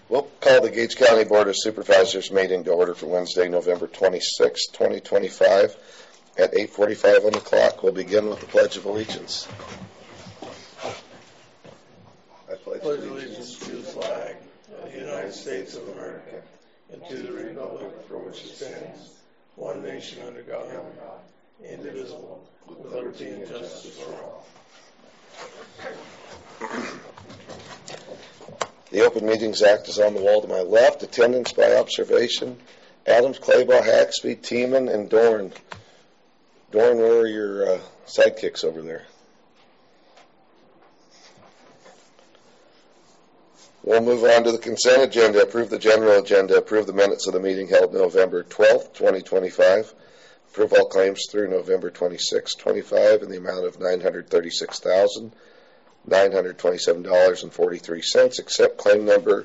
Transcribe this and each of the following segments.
We'll call the Gates County Board of Supervisors meeting to order for Wednesday, November 26, 2025 at 8:45 on the clock. We'll begin with the Pledge of Allegiance. I pledge allegiance to the flag of the United States of America and to the republic for which it stands, one nation under God, indivisible, with liberty and justice for all. The Open Meetings Act is on the wall to my left. Attendance by observation. Adams, Claybaugh, Haxby, Tiemann, and Dorn. Dorn, where are your sidekicks over there? We'll move on to the consent agenda. Approve the general agenda. Approve the minutes of the meeting held November 12th, 2025. Approve all claims through November 26, 25 in the amount of $936,927.43, except claim number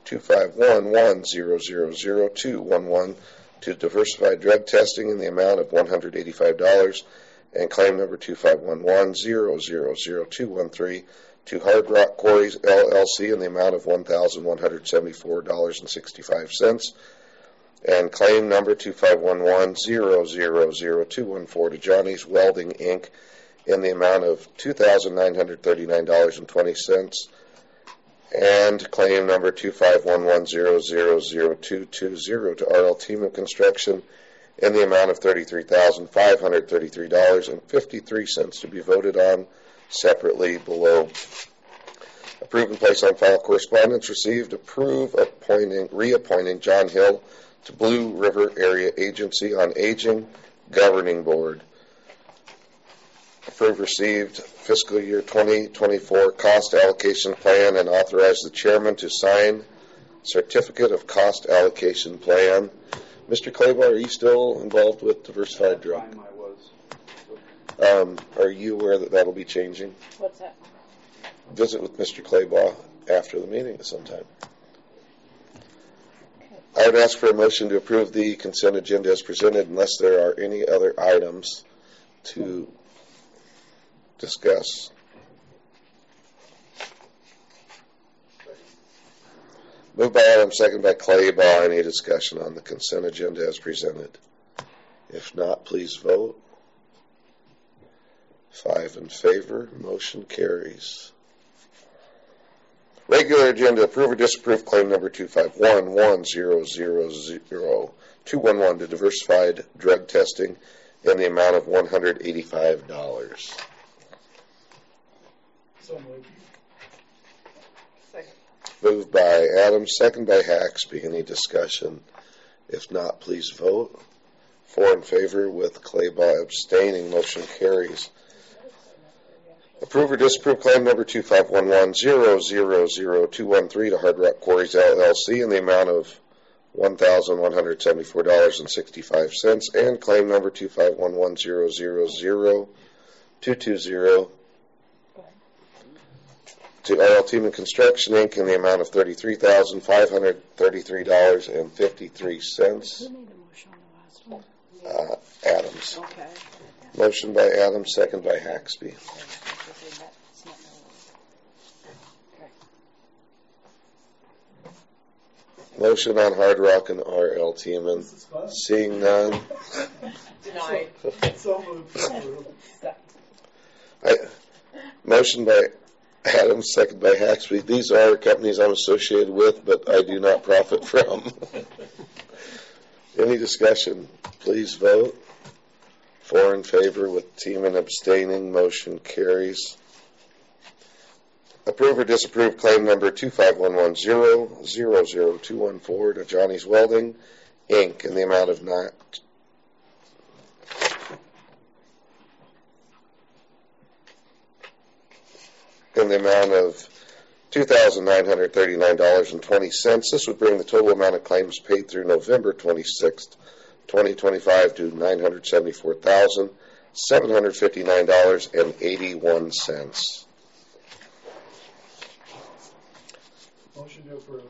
25110000211 to diversified drug testing in the amount of $185, and claim number 25110000213 to Hard Rock Quarries LLC in the amount of $1,174.65, and claim number 25110000214 to Johnny's Welding Inc. in the amount of $2,939.20, and claim number 25110000220 to R.L. Tiemann Construction in the amount of $33,533.53 to be voted on separately below. Approve and place on file correspondence received. Approve reappointing John Hill to Blue River Area Agency on Aging Governing Board. Approve received fiscal year 2024 cost allocation plan and authorize the chairman to sign certificate of cost allocation plan. Mr. Claybaugh, are you still involved with diversified drug? At the time I was. Are you aware that that'll be changing? What's that? Visit with Mr. Claybaugh after the meeting sometime. I would ask for a motion to approve the consent agenda as presented unless there are any other items to discuss. Moved by Adams, second by Claybaugh. Any discussion on the consent agenda as presented? If not, please vote. 5 in favor. Motion carries. Regular agenda. Approve or disapprove claim number 25110000211 to diversified drug testing in the amount of $185. So moved. Second. Moved by Adams, second by Haxby. Any discussion? If not, please vote. 4 in favor with Claybaugh abstaining. Motion carries. Approve or disapprove claim number 25110000213 to Hard Rock Quarries LLC in the amount of $1,174.65, and claim number 25110000220 to R.L. Tiemann Construction Inc. in the amount of $33,533.53. Who made a motion on the last one? Adams. Okay. Motion by Adams, second by Haxby. Motion on Hard Rock and R.L. Tiemann. Seeing none. Denied. So moved. Motion by Adams, second by Haxby. These are companies I'm associated with, but I do not profit from. Any discussion? Please vote. 4 in favor with Tiemann abstaining. Motion carries. Approve or disapprove claim number 25110000214 to Johnny's Welding Inc. in the amount of $2,939.20. This would bring the total amount of claims paid through November 26th, 2025 to $974,759.81. Motion to approve.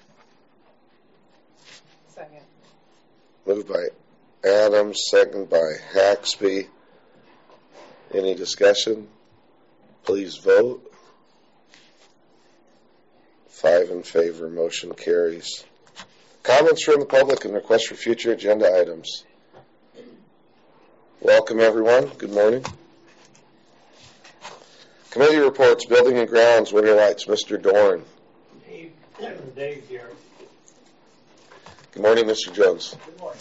Second. Moved by Adams, second by Haxby. Any discussion? Please vote. 5 in favor. Motion carries. Comments from the public and requests for future agenda items. Welcome, everyone. Good morning. Committee reports, Building and Grounds, Winter Lights, Mr. Dorn. Dave here. Good morning, Mr. Jones. Good morning.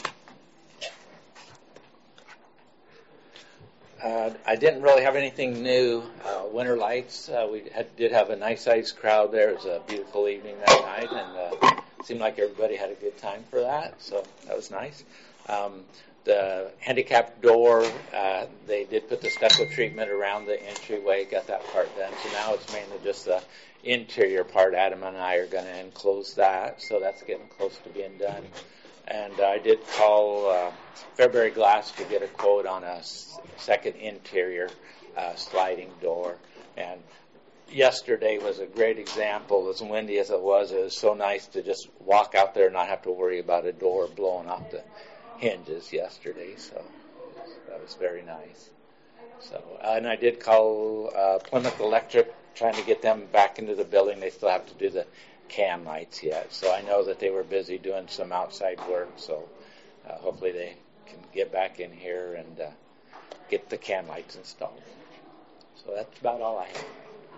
I didn't really have anything new. Winter Lights, we did have a nice sized crowd there. It was a beautiful evening that night, and it seemed like everybody had a good time for that, so that was nice. The handicapped door, they did put the stucco treatment around the entryway, got that part done, so now it's mainly just the interior part. Adam and I are going to enclose that, so that's getting close to being done. And I did call Fairbury Glass to get a quote on a second interior sliding door. And yesterday was a great example. As windy as it was so nice to just walk out there and not have to worry about a door blowing off the hinges yesterday. So that was very nice. So, and I did call Plymouth Electric, trying to get them back into the building. They still have to do the can lights yet. So I know that they were busy doing some outside work. So hopefully they can get back in here and get the can lights installed. So that's about all I have.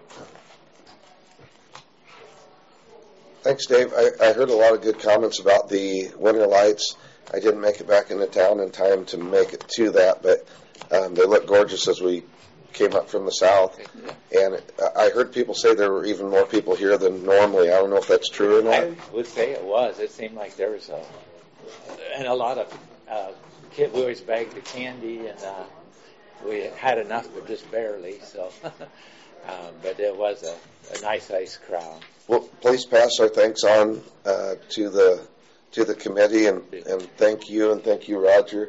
Thanks, Dave. I heard a lot of good comments about the winter lights. I didn't make it back into town in time to make it to that, but they look gorgeous as we came up from the south. And I heard people say there were even more people here than normally. I don't know if that's true or not. I would say it was. It seemed like there was a lot of kids. We always bagged the candy, and we had enough, but just barely. So, but it was a nice, nice crowd. Well, please pass our thanks on to the committee, and thank you, Roger.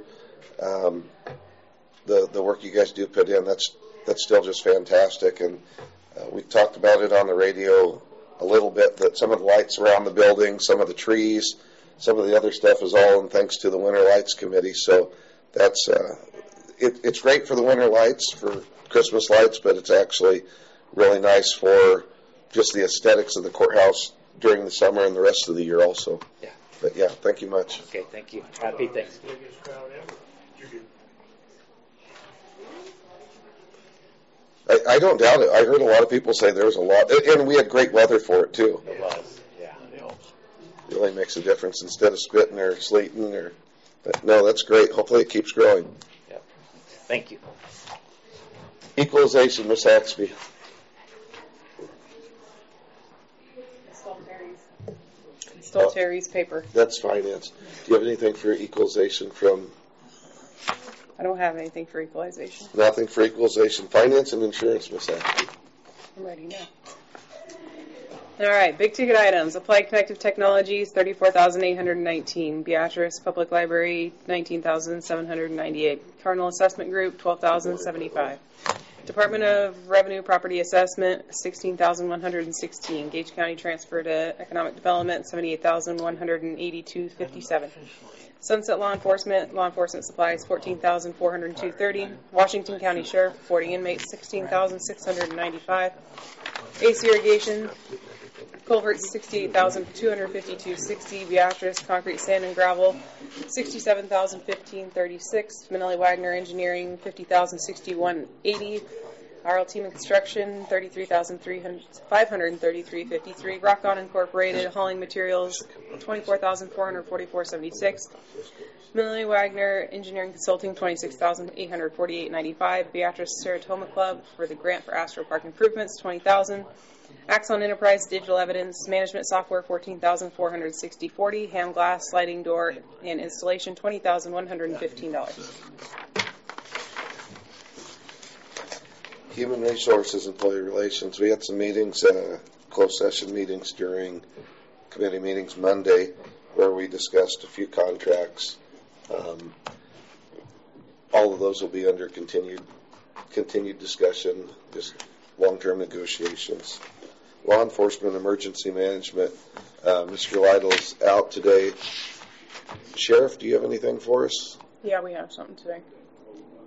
The work you guys do put in, that's still just fantastic. And we talked about it on the radio a little bit, that some of the lights around the building, some of the trees, some of the other stuff is all in thanks to the Winter Lights Committee. So that's it's great for the winter lights, for Christmas lights, but it's actually really nice for just the aesthetics of the courthouse during the summer and the rest of the year also. Yeah. But yeah, thank you much. Okay, thank you. Happy Thanksgiving. Biggest crowd ever. I don't doubt it. I heard a lot of people say there was a lot, and we had great weather for it too. It was, yeah. It really makes a difference instead of spitting or sleeting but no, that's great. Hopefully it keeps growing. Yep. Thank you. Equalization, Ms. Haxby. Stole Terry's paper. That's finance. Do you have anything for equalization from? I don't have anything for equalization. Nothing for equalization. Finance and insurance, Ms. Haxby. I'm ready now. All right, big ticket items. Applied Connective Technologies, $34,819. Beatrice Public Library, $19,798. Cardinal Assessment Group, $12,075. Department of Revenue Property Assessment, $16,116. Gage County Transfer to Economic Development, $78,182.57. Sunset Law Enforcement Supplies, $14,402.30. Washington County Sheriff, 40 inmates, $16,695. Ace Irrigation, Culverts, $68,252.60. Beatrice Concrete, Sand and Gravel, $67,015.36. Manelli Wagner Engineering, $50,061.80. R.L. Team Construction, $33,533.53. Rock On Incorporated Hauling Materials, $24,444.76. Manelli Wagner Engineering Consulting, $26,848.95. Beatrice Seratoma Club for the grant for Astro Park improvements, $20,000. Axon Enterprise Digital Evidence Management Software, $14,460.40. Ham Glass Sliding Door and Installation, $20,115. Human Resources, Employee Relations. We had some meetings, closed session meetings during committee meetings Monday, where we discussed a few contracts. All of those will be under continued discussion, just long-term negotiations. Law Enforcement, Emergency Management. Mr. Lytle's out today. Sheriff, do you have anything for us? Yeah, we have something today.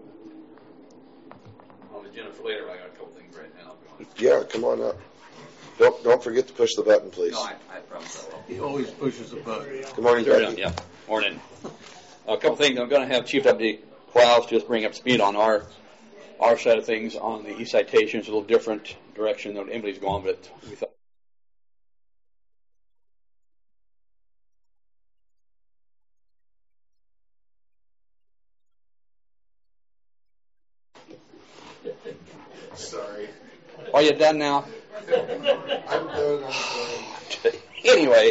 On the agenda for later, I got a couple things right now. Yeah, come on up. Don't forget to push the button, please. No, I promise I will. He always pushes the button. Good morning, Becky. Yeah, morning. A couple things. I'm going to have Chief Deputy Klaus just bring up speed on our side of things on the e-citations, a little different direction than Emily's going, but we thought. Sorry. Are you done now? I'm done. Anyway,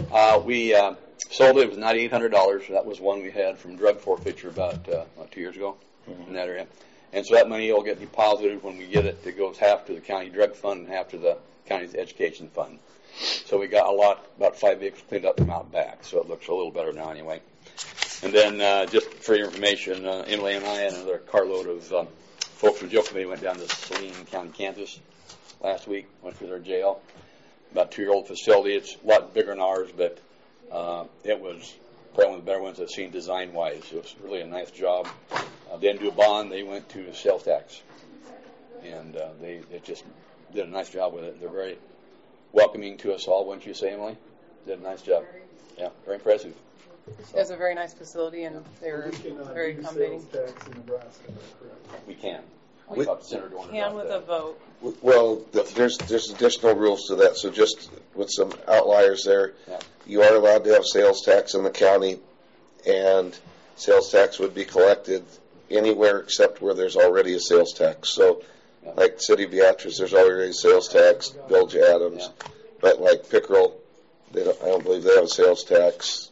we sold it. It was $9,800. That was one we had from drug forfeiture about 2 years ago in that area. And so that money will get deposited when we get it. It goes half to the county drug fund and half to the county's education fund. So we got about 5 vehicles cleaned up and out back. So it looks a little better now anyway. And then just for your information, Emily and I and another carload of folks from jail committee went down to Saline County, Kansas last week, went through their jail. About 2-year-old facility. It's a lot bigger than ours, but it was probably one of the better ones I've seen design-wise. It was really a nice job. They didn't do a bond. They went to sales tax. And they just did a nice job with it. They're very welcoming to us all, wouldn't you say, Emily? Did a nice job. Yeah, very impressive. It was a very nice facility, and they were very accommodating. Tax in Nebraska, correct? We can. We talked to Senator Dorn Can about with that. a vote. Well, there's additional rules to that, so just with some outliers there. Yeah. You are allowed to have sales tax in the county, and sales tax would be collected anywhere except where there's already a sales tax. So, Yeah. like City of Beatrice, there's already a sales tax, Village of Adams, but like Pickerel, I don't believe they have a sales tax.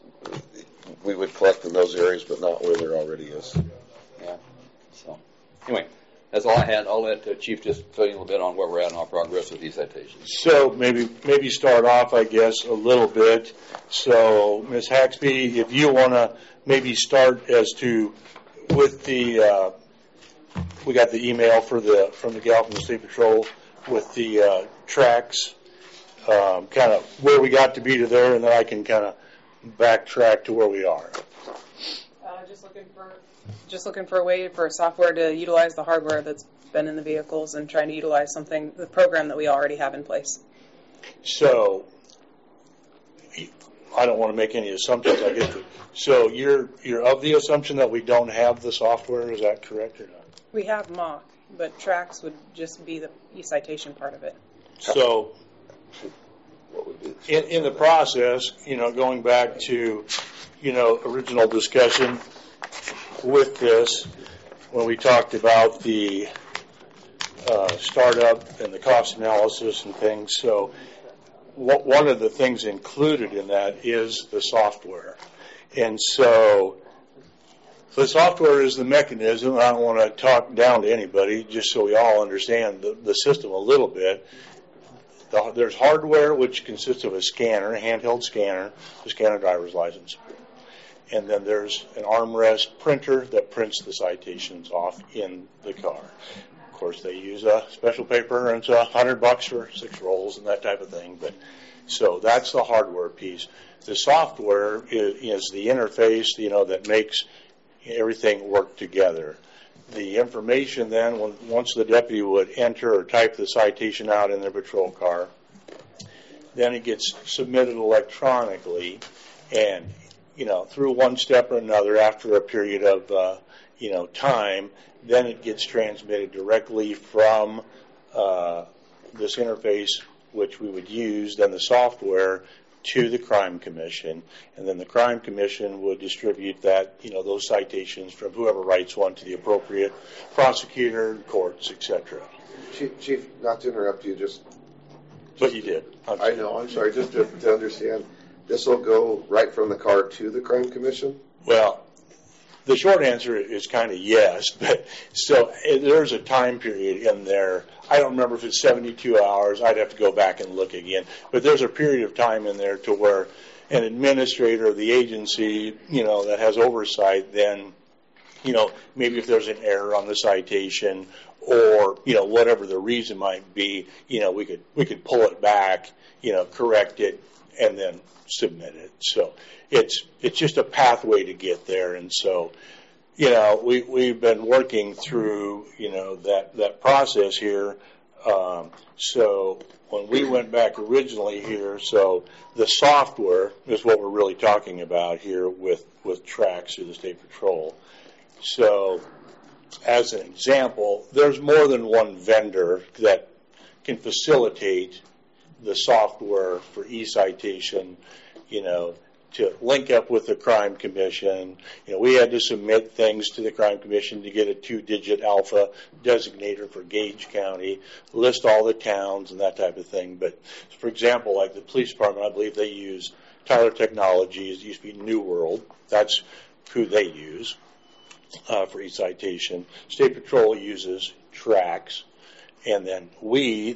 We would collect in those areas, but not where there already is. Yeah. So, anyway, that's all I had. I'll let Chief just fill you a little bit on where we're at in our progress with these citations. So maybe start off, I guess, a little bit. So, Ms. Haxby, if you want to maybe start as to with the we got the email from the gal from the State Patrol with the tracks, kind of where we got to be to there, and then I can kind of backtrack to where we are. Just looking for a way for software to utilize the hardware that's been in the vehicles and trying to utilize the program that we already have in place. So I don't want to make any assumptions. I get to. So you're of the assumption that we don't have the software. Is that correct or not? We have mock, but tracks would just be the e-citation part of it. So in the process, going back to, original discussion with this, when we talked about the startup and the cost analysis and things, so one of the things included in that is the software. And so the software is the mechanism. I don't want to talk down to anybody, just so we all understand the system a little bit. There's hardware, which consists of a scanner, a handheld scanner, to scan a driver's license. And then there's an armrest printer that prints the citations off in the car. Of course, they use a special paper, and it's $100 for 6 rolls and that type of thing. But so that's the hardware piece. The software is the interface, that makes everything work together. The information then, once the deputy would enter or type the citation out in their patrol car, then it gets submitted electronically, and through one step or another, after a period of time, then it gets transmitted directly from this interface, which we would use, then the software, to the Crime Commission, and then the Crime Commission would distribute that, those citations from whoever writes one to the appropriate prosecutor, courts, etc. Chief, not to interrupt you, But you did. I know, I'm sorry, just to understand, this will go right from the car to the Crime Commission? Well, the short answer is kind of yes, but so there's a time period in there. I don't remember if it's 72 hours. I'd have to go back and look again. But there's a period of time in there to where an administrator of the agency, that has oversight, then, maybe if there's an error on the citation or, whatever the reason might be, we could pull it back, correct it, and then submit it. So it's just a pathway to get there. And so, we've been working through, that process here So when we went back originally here, so the software is what we're really talking about here with tracks through the State Patrol. So as an example, there's more than one vendor that can facilitate the software for e-citation, to link up with the Crime Commission. We had to submit things to the Crime Commission to get a 2-digit alpha designator for Gage County, list all the towns and that type of thing. But, for example, like the police department, I believe they use Tyler Technologies. It used to be New World. That's who they use for e-citation. State Patrol uses Trax. And then we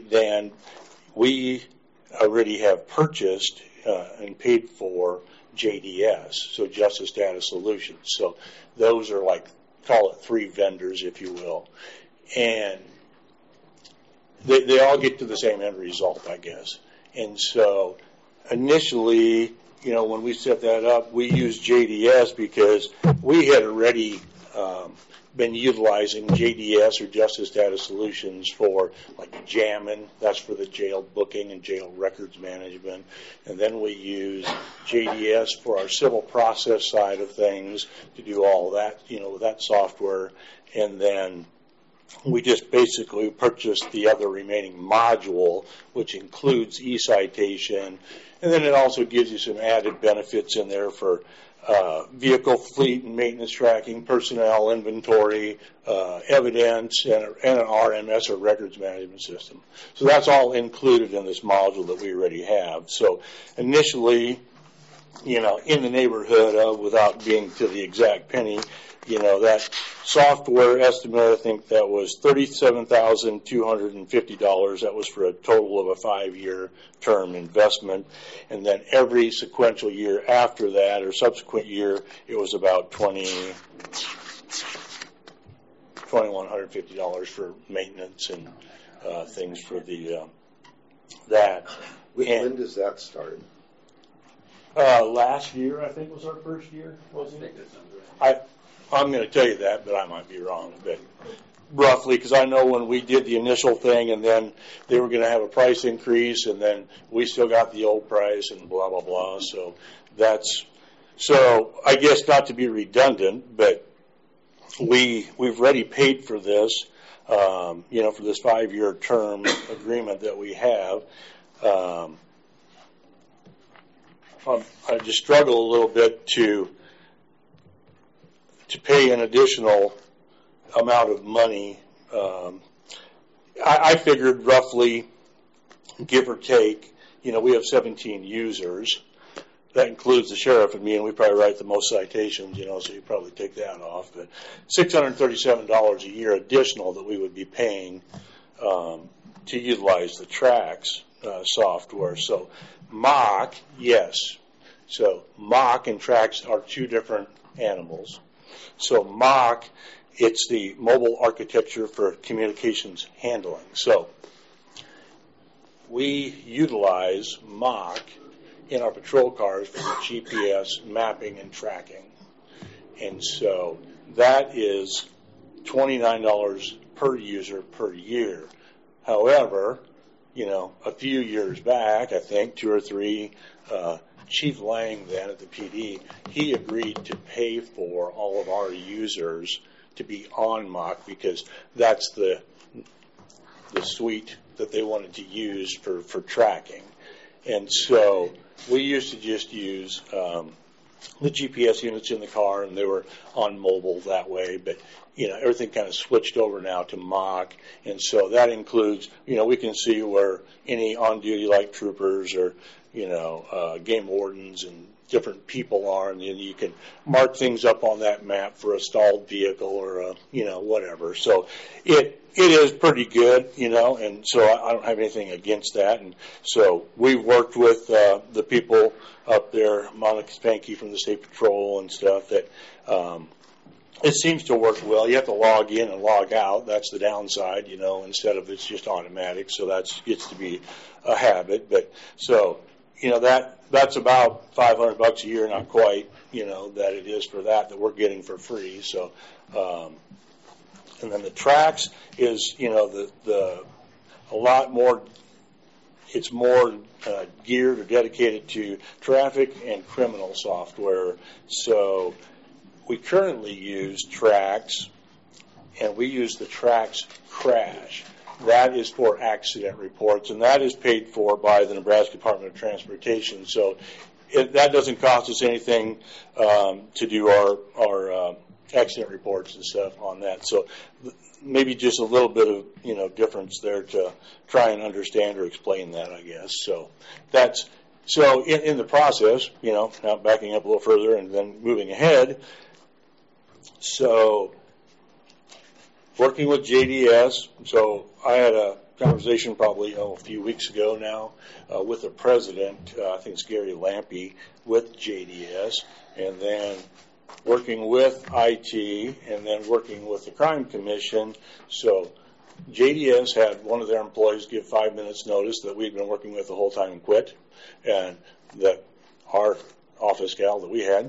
already have purchased and paid for JDS, so Justice Data Solutions. So those are call it 3 vendors, if you will. And they all get to the same end result, I guess. And so initially, when we set that up, we used JDS because we had already been utilizing JDS or Justice Data Solutions for JAMIN, that's for the jail booking and jail records management. And then we use JDS for our civil process side of things to do all that, with that software. And then we just basically purchased the other remaining module, which includes e-citation. And then it also gives you some added benefits in there for vehicle fleet and maintenance tracking, personnel inventory, evidence, and an RMS or records management system. So that's all included in this module that we already have. So initially, in the neighborhood of, without being to the exact penny, that software estimate, I think that was $37,250. That was for a total of a 5-year term investment. And then every sequential year after that, or subsequent year, it was about $2,150 for maintenance and things for that. When does that start? Last year, I think, was our first year, wasn't it? I'm going to tell you that, but I might be wrong. But roughly, because I know when we did the initial thing, and then they were going to have a price increase, and then we still got the old price, and blah blah blah. So I guess not to be redundant, but we've already paid for this, for this 5-year term agreement that we have. I just struggle a little bit to pay an additional amount of money. I figured roughly, give or take, we have 17 users. That includes the sheriff and me, and we probably write the most citations, so you probably take that off. But $637 a year additional that we would be paying to utilize the Trax software. So Mock, yes. So Mock and Trax are 2 different animals. So Mock, it's the mobile architecture for communications handling. So we utilize Mock in our patrol cars for the GPS mapping and tracking. And so that is $29 per user per year. However, a few years back, I think 2 or 3, Chief Lang then at the PD, he agreed to pay for all of our users to be on Mock because that's the suite that they wanted to use for tracking. And so we used to just use the GPS units in the car, and they were on mobile that way. But, everything kind of switched over now to Mock. And so that includes, we can see where any on-duty light troopers or, game wardens and different people are, and then you can mark things up on that map for a stalled vehicle or whatever. So it is pretty good, and so I don't have anything against that. And so we've worked with the people up there, Monica Spanky from the State Patrol and stuff, that it seems to work well. You have to log in and log out. That's the downside, instead of it's just automatic. So that gets to be a habit. But so, that's about $500 a year, not quite, that it is for that we're getting for free. So, and then the Trax is, a a lot more. It's more geared or dedicated to traffic and criminal software. So we currently use TRAX, and we use the TRAX Crash. That is for accident reports, and that is paid for by the Nebraska Department of Transportation. So that doesn't cost us anything to do our accident reports and stuff on that. So maybe just a little bit of difference there to try and understand or explain that, I guess. So that's in the process. Now backing up a little further and then moving ahead. So working with JDS. So I had a conversation probably a few weeks ago now with the president. I think it's Gary Lampe with JDS, and then working with IT, and then working with the Crime Commission. So JDS had one of their employees give 5 minutes notice that we'd been working with the whole time and quit, and that our office gal that we had,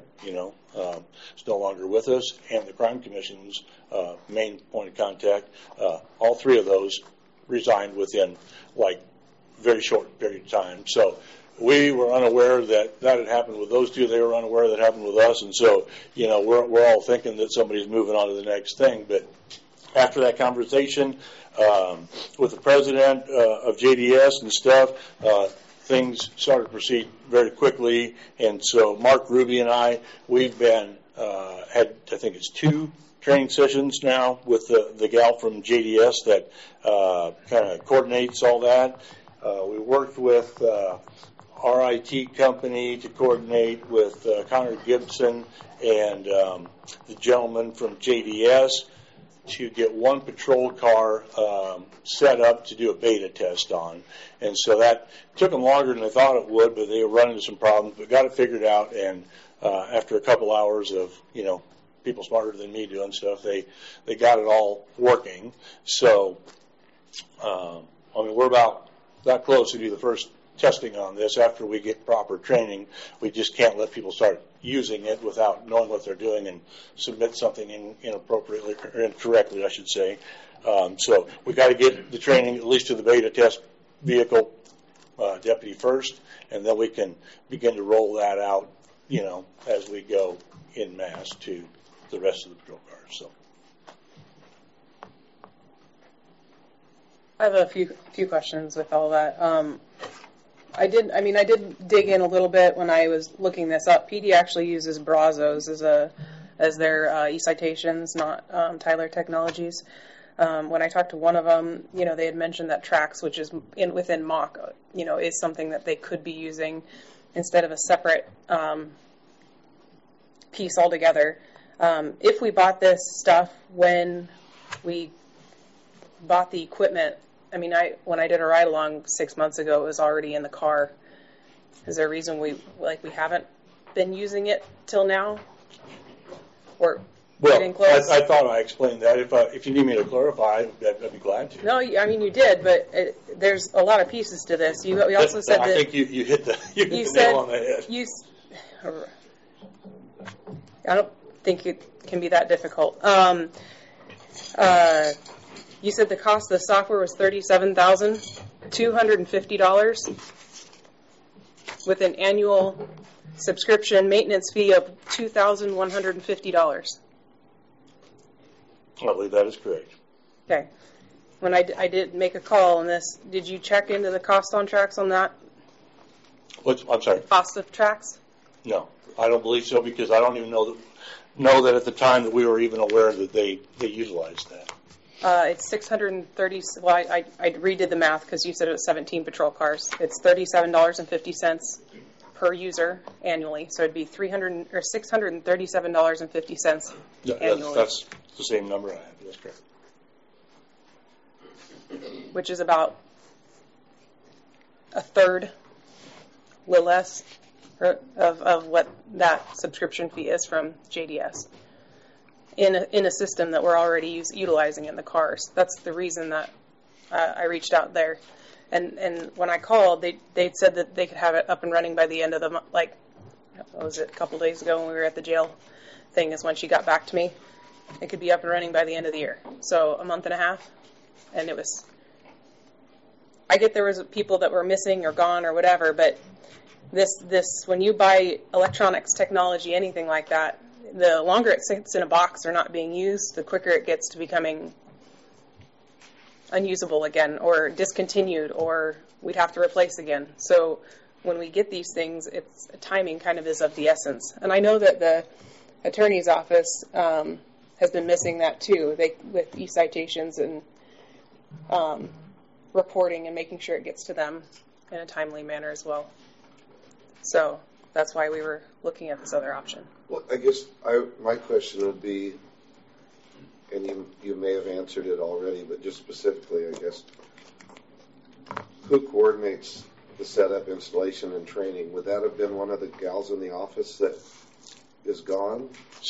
is no longer with us, and the Crime Commission's main point of contact, all three of those resigned within very short period of time. So we were unaware that had happened with those two. They were unaware that happened with us, and so we're all thinking that somebody's moving on to the next thing. But after that conversation with the president of JDS and stuff, things started to proceed very quickly. And so Mark Ruby and we've been had, I think it's 2 training sessions now with the gal from JDS that kind of coordinates all that. We worked with our IT company to coordinate with Connor Gibson and the gentleman from JDS to get one patrol car set up to do a beta test on. And so that took them longer than I thought it would, but they were running into some problems, but got it figured out. And after a couple hours of, people smarter than me doing stuff, they got it all working. So, we're about that close to do the first testing on this. After we get proper training, we just can't let people start using it without knowing what they're doing and submit something inappropriately or incorrectly, I should say. So we got to get the training at least to the beta test vehicle deputy first, and then we can begin to roll that out, as we go in mass to the rest of the patrol cars. So I have a few questions with all that. I did dig in a little bit when I was looking this up. PD actually uses Brazos as their e-citations, not Tyler Technologies. When I talked to one of them, they had mentioned that TRAX, which is within Mach, is something that they could be using instead of a separate piece altogether. If we bought this stuff when we bought the equipment, when I did a ride along 6 months ago, it was already in the car. Is there a reason we haven't been using it till now? Or getting close? I thought I explained that. If you need me to clarify, I'd be glad to. No, you did, but there's a lot of pieces to this. We also said I that think you hit the nail on the head. I don't think it can be that difficult. You said the cost of the software was $37,250 with an annual subscription maintenance fee of $2,150. I believe that is correct. Okay. When I did make a call on this, did you check into the cost on TRAX on that? I'm sorry? Cost of TRAX? No, I don't believe so, because I don't even know that at the time that we were even aware that they utilized that. It's 630. Well, I redid the math because you said it was 17 patrol cars. It's $37.50 per user annually, so it'd be $637.50 annually. That's the same number I have. That's correct. Which is about a third, a little less, of what that subscription fee is from JDS. In a system that we're already utilizing in the cars. That's the reason that I reached out there. And when I called, they said that they could have it up and running by the end of the month. What was it, a couple days ago when we were at the jail thing is when she got back to me. It could be up and running by the end of the year. So a month and a half. And it was I get there was people that were missing or gone or whatever, but this when you buy electronics technology, anything like that, the longer it sits in a box or not being used, the quicker it gets to becoming unusable again or discontinued, or we'd have to replace again. So when we get these things, it's timing kind of is of the essence. And I know that the attorney's office has been missing that too, with e-citations and reporting and making sure it gets to them in a timely manner as well. So that's why we were looking at this other option. Well, I guess my question would be, and you may have answered it already, but just specifically, I guess, who coordinates the setup, installation, and training? Would that have been one of the gals in the office that is gone?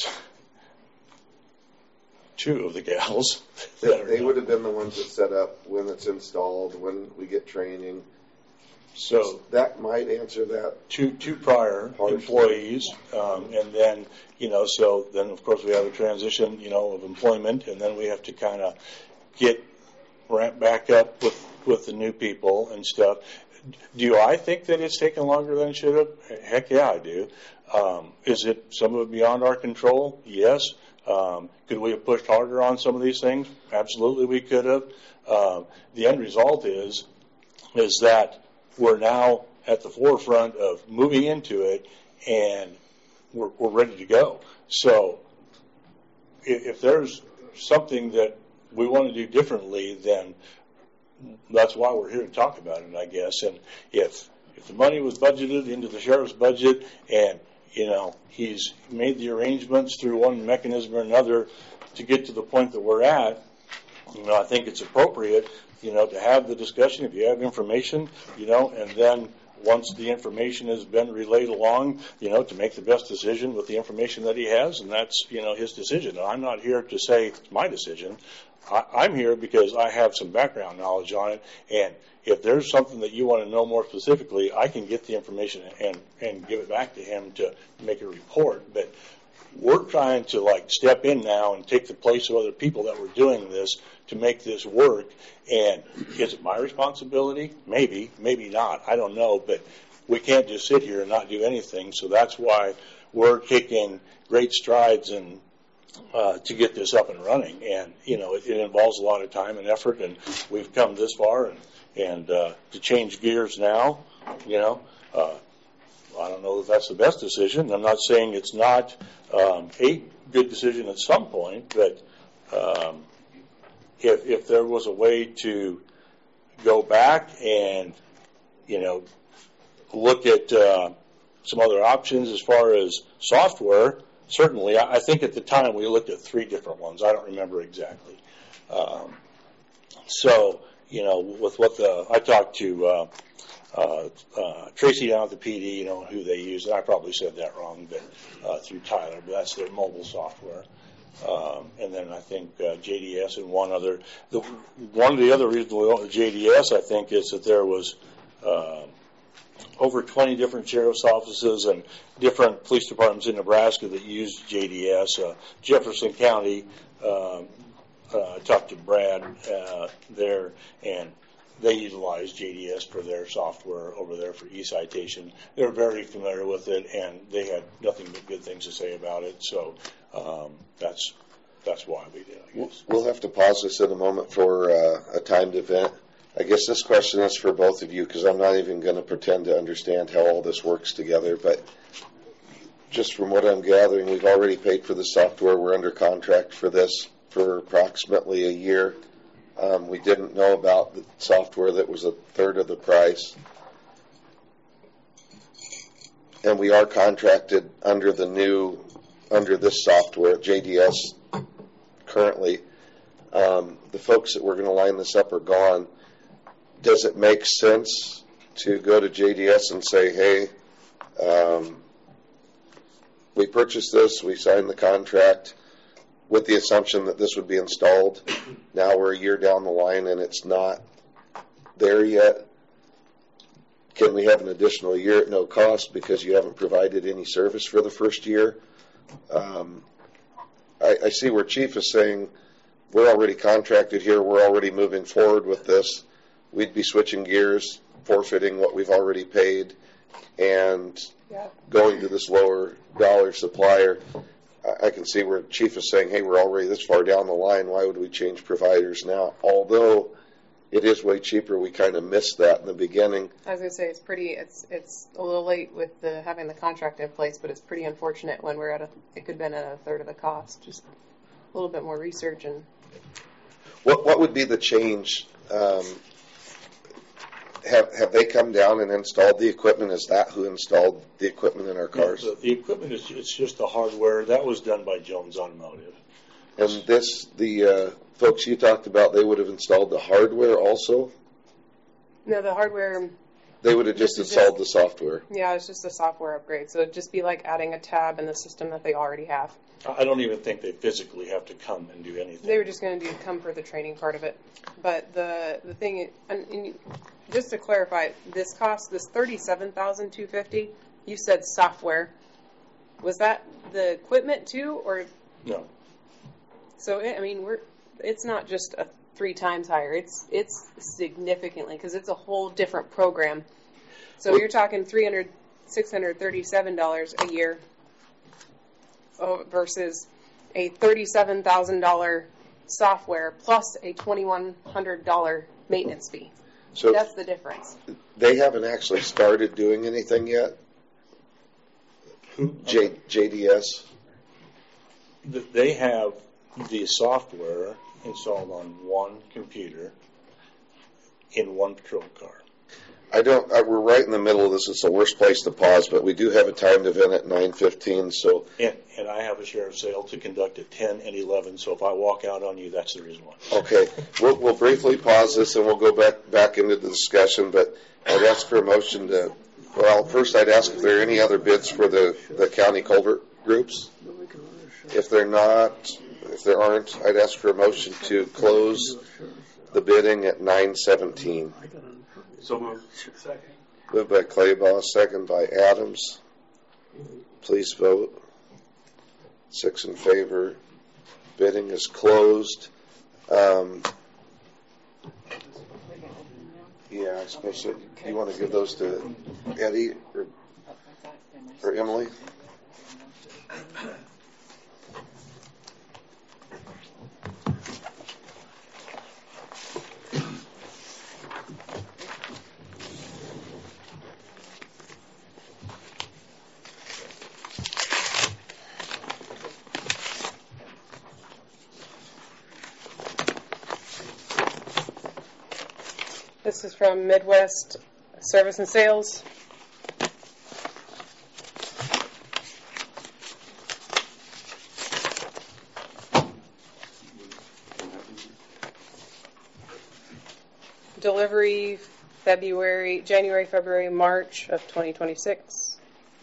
Two of the gals. They would have been the ones that set up when it's installed, when we get training. So that might answer that. Two prior employees, and then, so then of course we have a transition, of employment, and then we have to kind of get ramped back up with the new people and stuff. Do I think that it's taken longer than it should have? Heck yeah, I do. Is it some of it beyond our control? Yes. Could we have pushed harder on some of these things? Absolutely, we could have. The end result is that we're now at the forefront of moving into it, and we're ready to go. So if there's something that we want to do differently, then that's why we're here to talk about it, I guess. And if the money was budgeted into the sheriff's budget, and he's made the arrangements through one mechanism or another to get to the point that we're at, I think it's appropriate to have the discussion if you have information, and then once the information has been relayed along, to make the best decision with the information that he has, and that's, his decision. And I'm not here to say it's my decision. I'm here because I have some background knowledge on it, and if there's something that you want to know more specifically, I can get the information and give it back to him to make a report. But we're trying to step in now and take the place of other people that were doing this to make this work. And is it my responsibility? Maybe, maybe not. I don't know. But we can't just sit here and not do anything. So that's why we're taking great strides and to get this up and running. And it involves a lot of time and effort. And we've come this far, and to change gears now, I don't know if that's the best decision. I'm not saying it's not a good decision at some point, but if there was a way to go back and look at some other options as far as software, certainly. I think at the time we looked at 3 different ones. I don't remember exactly. With what I talked to Tracy down at the PD, who they use, and I probably said that wrong, but through Tyler, but that's their mobile software. And then I think JDS and one other. One of the other reasons we went with JDS, I think, is that there was over 20 different sheriff's offices and different police departments in Nebraska that used JDS. Jefferson County, I talked to Brad there, and they utilize JDS for their software over there for e-citation. They're very familiar with it, and they had nothing but good things to say about it. So that's why we did, I guess. We'll have to pause this in a moment for a timed event. I guess this question is for both of you, because I'm not even going to pretend to understand how all this works together. But just from what I'm gathering, we've already paid for the software. We're under contract for this for approximately a year. We didn't know about the software that was a third of the price. And we are contracted under this software, JDS, currently. The folks that were going to line this up are gone. Does it make sense to go to JDS and say, hey, we purchased this, we signed the contract with the assumption that this would be installed. Now we're a year down the line and it's not there yet. Can we have an additional year at no cost because you haven't provided any service for the first year? I see where Chief is saying we're already contracted here, we're already moving forward with this. we'd be switching gears, forfeiting what we've already paid, and going to this lower dollar supplier. I can see where Chief is saying, hey, we're already this far down the line. Why would we change providers now? Although it is way cheaper, we kind of missed that in the beginning. I was going to say it's a little late with having the contract in place, but it's pretty unfortunate when we're it could have been at a third of the cost. Just a little bit more research and. What would be the change? Have they come down and installed the equipment? Is that who installed the equipment in our cars? No, the equipment it's just the hardware. That was done by Jones Automotive. And the folks you talked about, they would have installed the hardware also? No, the hardware. They would have just installed the software. Yeah, it's just a software upgrade. So it'd just be like adding a tab in the system that they already have. I don't even think they physically have to come and do anything. They were just going to come for the training part of it. But the thing, and just to clarify, this $37,250. You said software. Was that the equipment too, or no? So it's not just 3 times higher. It's significantly, because it's a whole different program. So you're talking $637 a year versus a $37,000 software plus a $2,100 maintenance fee. So that's the difference. They haven't actually started doing anything yet? JDS? They have the software installed on one computer in one patrol car. We're right in the middle of this. It's the worst place to pause, but we do have a timed event at 9:15. So, and I have a sheriff's sale to conduct at 10 and 11. So if I walk out on you, that's the reason why. Okay, we'll briefly pause this and we'll go back into the discussion. But I'd ask for a motion to. Well, first I'd ask if there are any other bids for the county culvert groups. If there aren't, I'd ask for a motion to close the bidding at 9:17. So moved. Second. Moved by Claybaugh, second by Adams. Please vote. 6 in favor. Bidding is closed. Yeah, I suppose so. You want to give those to Eddie or Emily? This is from Midwest Service and Sales. Delivery January, February, March of 2026.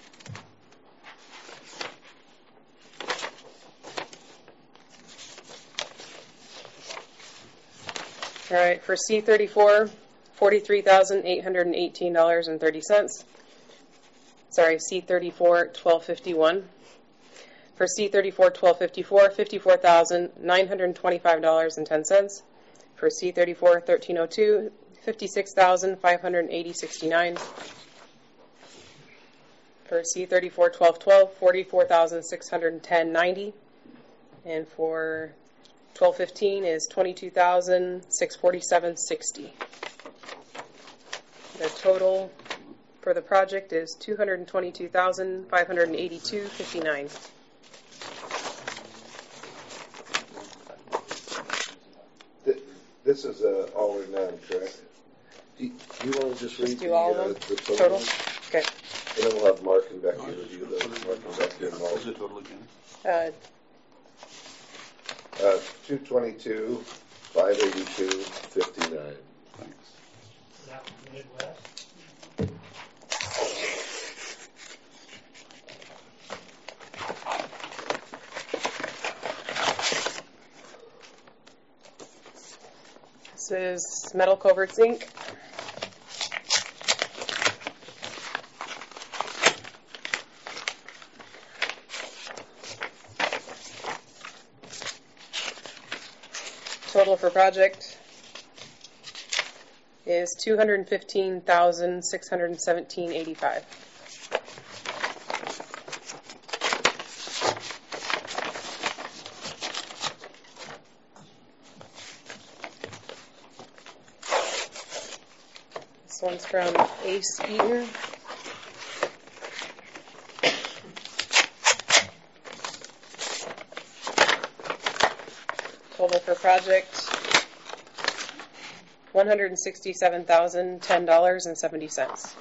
All right, for C34, $43,818.30. Sorry, C34, $12.51. For C34, $12.54, $54,925.10. For C34, $13.02, $56,580.69. For C34, $12.12, $44,610.90. And for 1215 is $22,647.60. The total for the project is $222,582.59. This is all or none, correct? Do you want to just read do all of them? The total? Okay. And then we'll have Mark and Becky review those. Mark and Becky and What's the total again? 222, 582, 59. Thanks. That Midwest. This is Metal Culverts Inc. Total for project is $215,617.85. This one's from Ace Eaton. Total for project $167,010.70.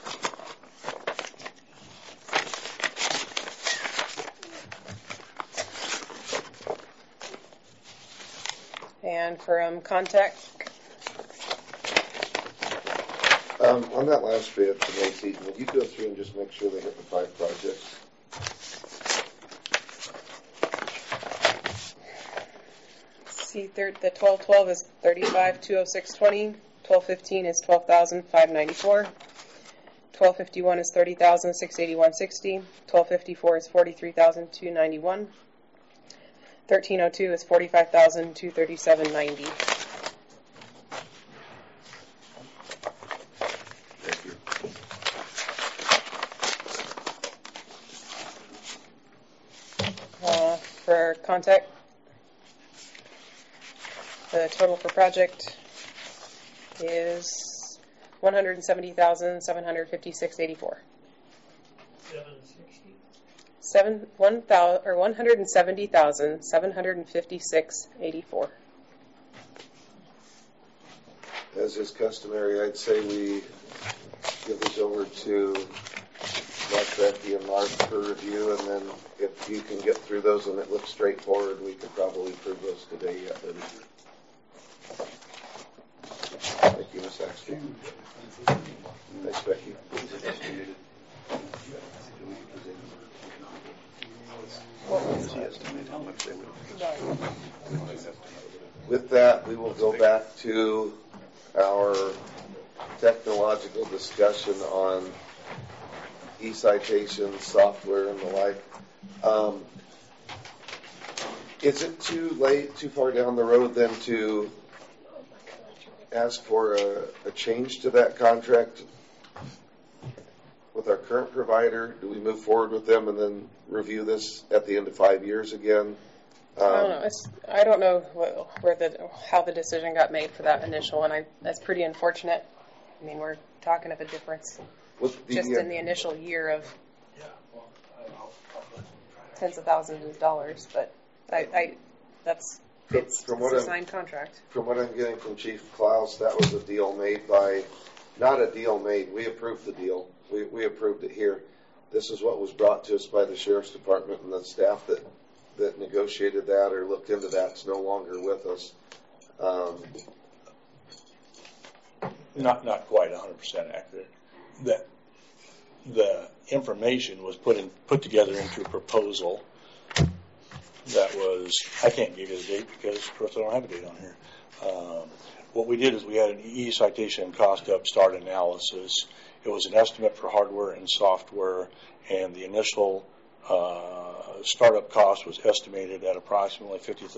And from Contact. On that last bid from Ace Eaton, would you go through and just make sure they hit the 5 projects? See, the 1212 is 35,206.20. 1215 is 12,594. 1251 is 30,681.60. 1254 is 43,291. 1302 is 45,237.90. Thank you. For Contact, the total for project is $170,756.84. 760. $170,756.84. As is customary, I'd say we give this over to Mark, Becky, and Mark for review, and then if you can get through those and it looks straightforward, we could probably approve those today. Thank you, Ms. Axton. Thanks, Becky. With that, we will go back to our technological discussion on e-citation software and the like. Is it too late, too far down the road then to ask for a change to that contract with our current provider? Do we move forward with them and then review this at the end of 5 years again? I don't know. I don't know how the decision got made for that initial one. That's pretty unfortunate. I mean, we're talking of a difference just in the initial year of tens of thousands of dollars. But it's a signed contract. From what I'm getting from Chief Klaus, that was a deal made by, not a deal made. We approved the deal. We approved it here. This is what was brought to us by the Sheriff's Department, and the staff that negotiated that or looked into that is no longer with us. Not quite 100% accurate. That the information was put together into a proposal that was, I can't give you the date because, of course, I don't have a date on here. What we did is we had an e-citation cost up start analysis. It was an estimate for hardware and software, and the initial startup cost was estimated at approximately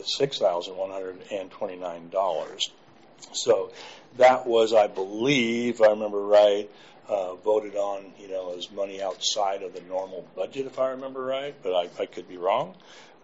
$56,129. So that was, I believe, if I remember right, voted on, as money outside of the normal budget, if I remember right, but I could be wrong.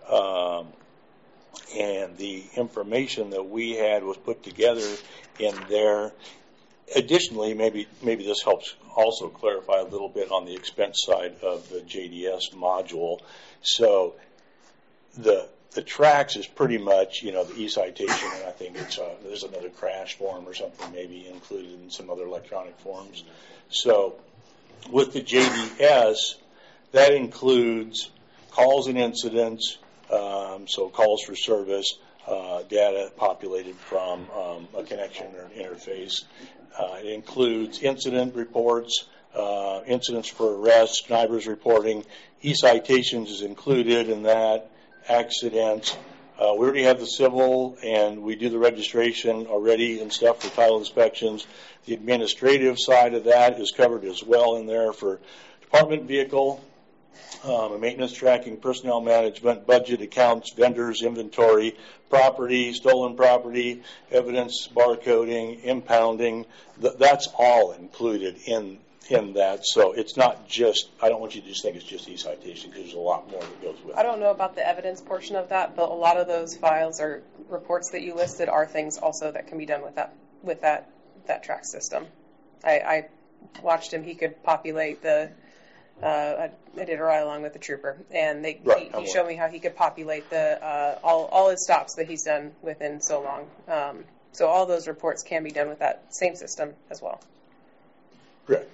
And the information that we had was put together in there. Additionally, maybe this helps also clarify a little bit on the expense side of the JDS module. So the tracks is pretty much, the e-citation, and I think there's another crash form or something maybe included in some other electronic forms. So with the JDS, that includes calls and incidents, so calls for service, data populated from a connection or an interface. It includes incident reports, incidents for arrests, NIBRS reporting. E-citations is included in that. Accidents. We already have the civil, and we do the registration already and stuff for title inspections. The administrative side of that is covered as well in there for department vehicle, maintenance tracking, personnel management, budget, accounts, vendors, inventory, property, stolen property, evidence, barcoding, impounding. That's all included in that. So it's not just, I don't want you to just think it's just e-citation, because there's a lot more that goes with it. I don't know about the evidence portion of that, but a lot of those files or reports that you listed are things also that can be done with that track system. I watched him. He could populate the. I did a ride along with the trooper, and he showed me how he could populate the all his stops that he's done within so long. So all those reports can be done with that same system as well. Correct.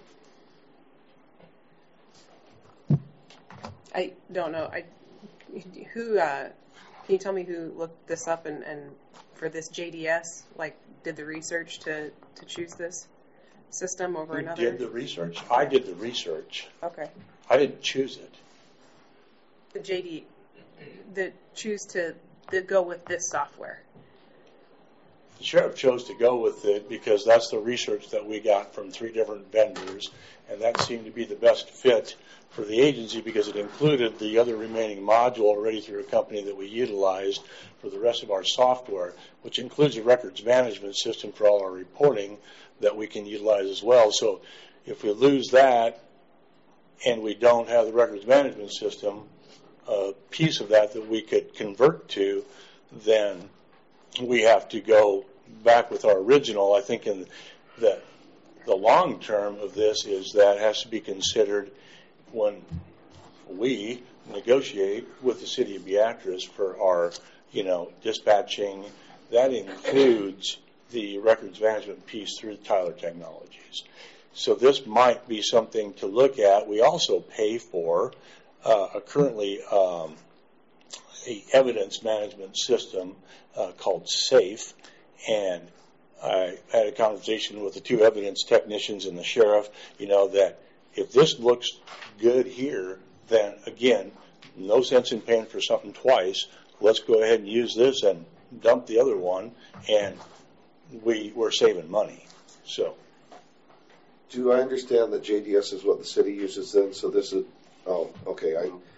I don't know. Who can you tell me who looked this up and for this JDS, like did the research to choose this system over another? Did the research? I did the research. Okay. I didn't choose it. The JD, choose to go with this software. The sheriff chose to go with it because that's the research that we got from 3 different vendors, and that seemed to be the best fit for the agency because it included the other remaining module already through a company that we utilized for the rest of our software, which includes a records management system for all our reporting that we can utilize as well. So if we lose that and we don't have the records management system, a piece of that we could convert to, then we have to go back with our original. I think in the long term of this is that has to be considered when we negotiate with the city of Beatrice for our, dispatching. That includes the records management piece through Tyler Technologies. So this might be something to look at. We also pay for currently a evidence management system called SAFE, and I had a conversation with the 2 evidence technicians and the sheriff, that if this looks good here, then again, no sense in paying for something twice. Let's go ahead and use this and dump the other one, and we're saving money. So, do I understand that JDS is what the city uses then? So this is, okay.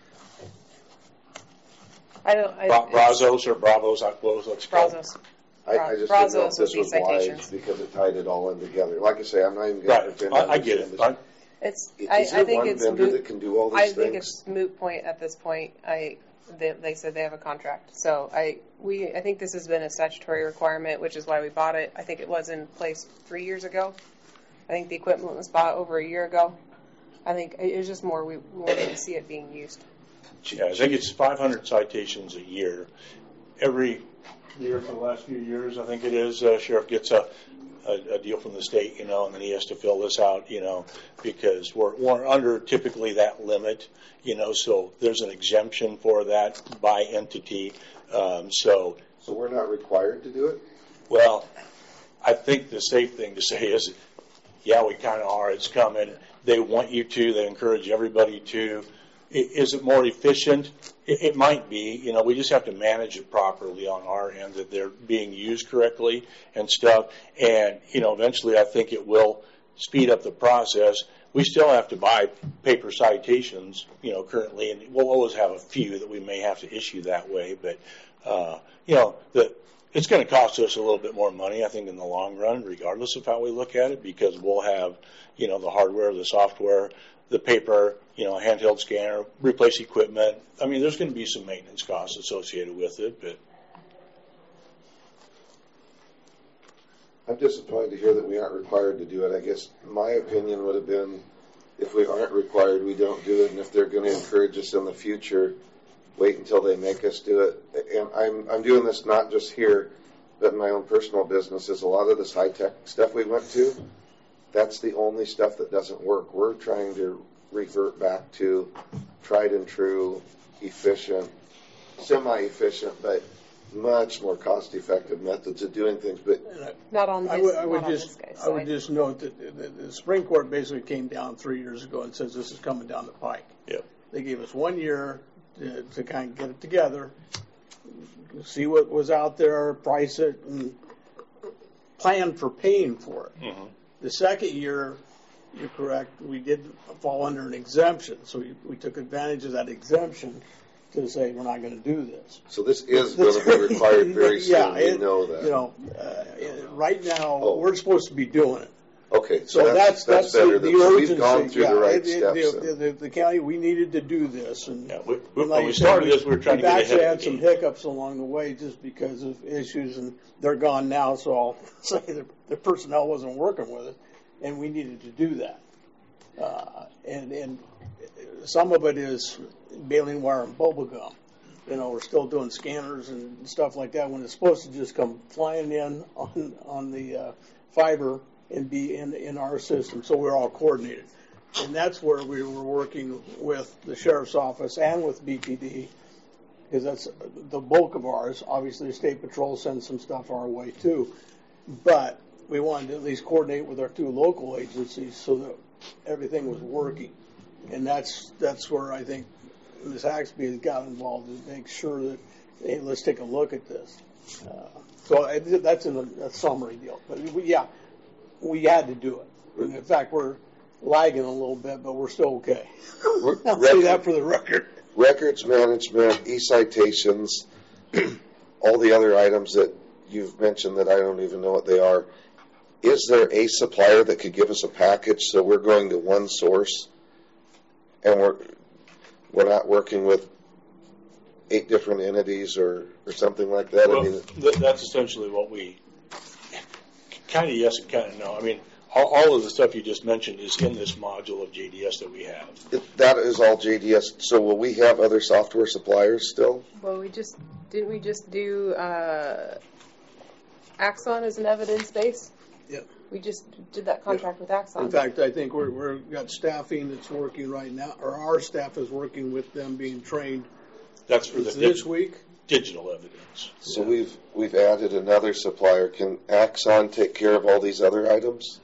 Brazos or Bravos, I suppose let's call it. Brazos. I just didn't know if this was wise because it tied it all in together. Like I say, I'm not even going to pretend. I get it. Is there one vendor that can do all these things? I think it's moot point at this point. They said they have a contract. So I think this has been a statutory requirement, which is why we bought it. I think it was in place 3 years ago. I think the equipment was bought over a year ago. I think it was just more we wanted to see it being used. Yeah, I think it's 500 citations a year. Every year for the last few years, I think it is, sheriff gets a deal from the state, and then he has to fill this out, because we're under typically that limit, so there's an exemption for that by entity. So we're not required to do it? Well, I think the safe thing to say is, yeah, we kind of are. It's coming. They want you to. They encourage everybody to. Is it more efficient? It might be. We just have to manage it properly on our end, that they're being used correctly and stuff. And, eventually I think it will speed up the process. We still have to buy paper citations, currently, and we'll always have a few that we may have to issue that way. But, it's going to cost us a little bit more money, I think, in the long run, regardless of how we look at it, because we'll have, the hardware, the software, the paper, handheld scanner, replace equipment. I mean, there's going to be some maintenance costs associated with it, but. I'm disappointed to hear that we aren't required to do it. I guess my opinion would have been if we aren't required, we don't do it, and if they're going to encourage us in the future, wait until they make us do it. And I'm doing this not just here, but in my own personal business. Is a lot of this high-tech stuff we went to, that's the only stuff that doesn't work. We're trying to revert back to tried and true, efficient, semi-efficient, but much more cost-effective methods of doing things. But not on this. I would just note that the Supreme Court basically came down 3 years ago and says this is coming down the pike. Yep. They gave us 1 year to kind of get it together, see what was out there, price it, and plan for paying for it. Mm-hmm. The second year, you're correct. We did fall under an exemption, so we took advantage of that exemption to say we're not going to do this. So this is going to be required very soon. Yeah, We know that. You know, right now we're supposed to be doing it. Okay, So that's better. the So urgency. we've gone through the right steps. The county, we needed to do this, and Yeah, and when like we you started said, this, we were trying to we've get actually ahead had of some the game. hiccups along the way just because of issues, and they're gone now. So I'll say the personnel wasn't working with it, and we needed to do that. And some of it is baling wire and bubble gum. You know, we're still doing scanners and stuff like that when it's supposed to just come flying in on the fiber and be in our system, so we're all coordinated. And that's where we were working with the sheriff's office and with BPD, because that's the bulk of ours. Obviously, the State Patrol sends some stuff our way too, but we wanted to at least coordinate with our two local agencies so that everything was working. And that's where I think Ms. Haxby has got involved, to make sure that, hey, let's take a look at this. So that's in a summary deal. But we had to do it. And in fact, we're lagging a little bit, but we're still okay. I'll say that for the record. Records management, e-citations, all the other items that you've mentioned that I don't even know what they are. Is there a supplier that could give us a package so we're going to one source and we're not working with 8 different entities or something like that? Well, I mean, that's essentially what we kind of yes and kind of no. I mean, all of the stuff you just mentioned is in this module of JDS that we have. that is all JDS. So will we have other software suppliers still? Well, didn't we just do Axon as an evidence base? Yep. We just did that contract with Axon. In fact, I think we're got staffing that's working right now, or our staff is working with them, being trained. That's for the This week. digital evidence. So we've added another supplier. Can Axon take care of all these other items?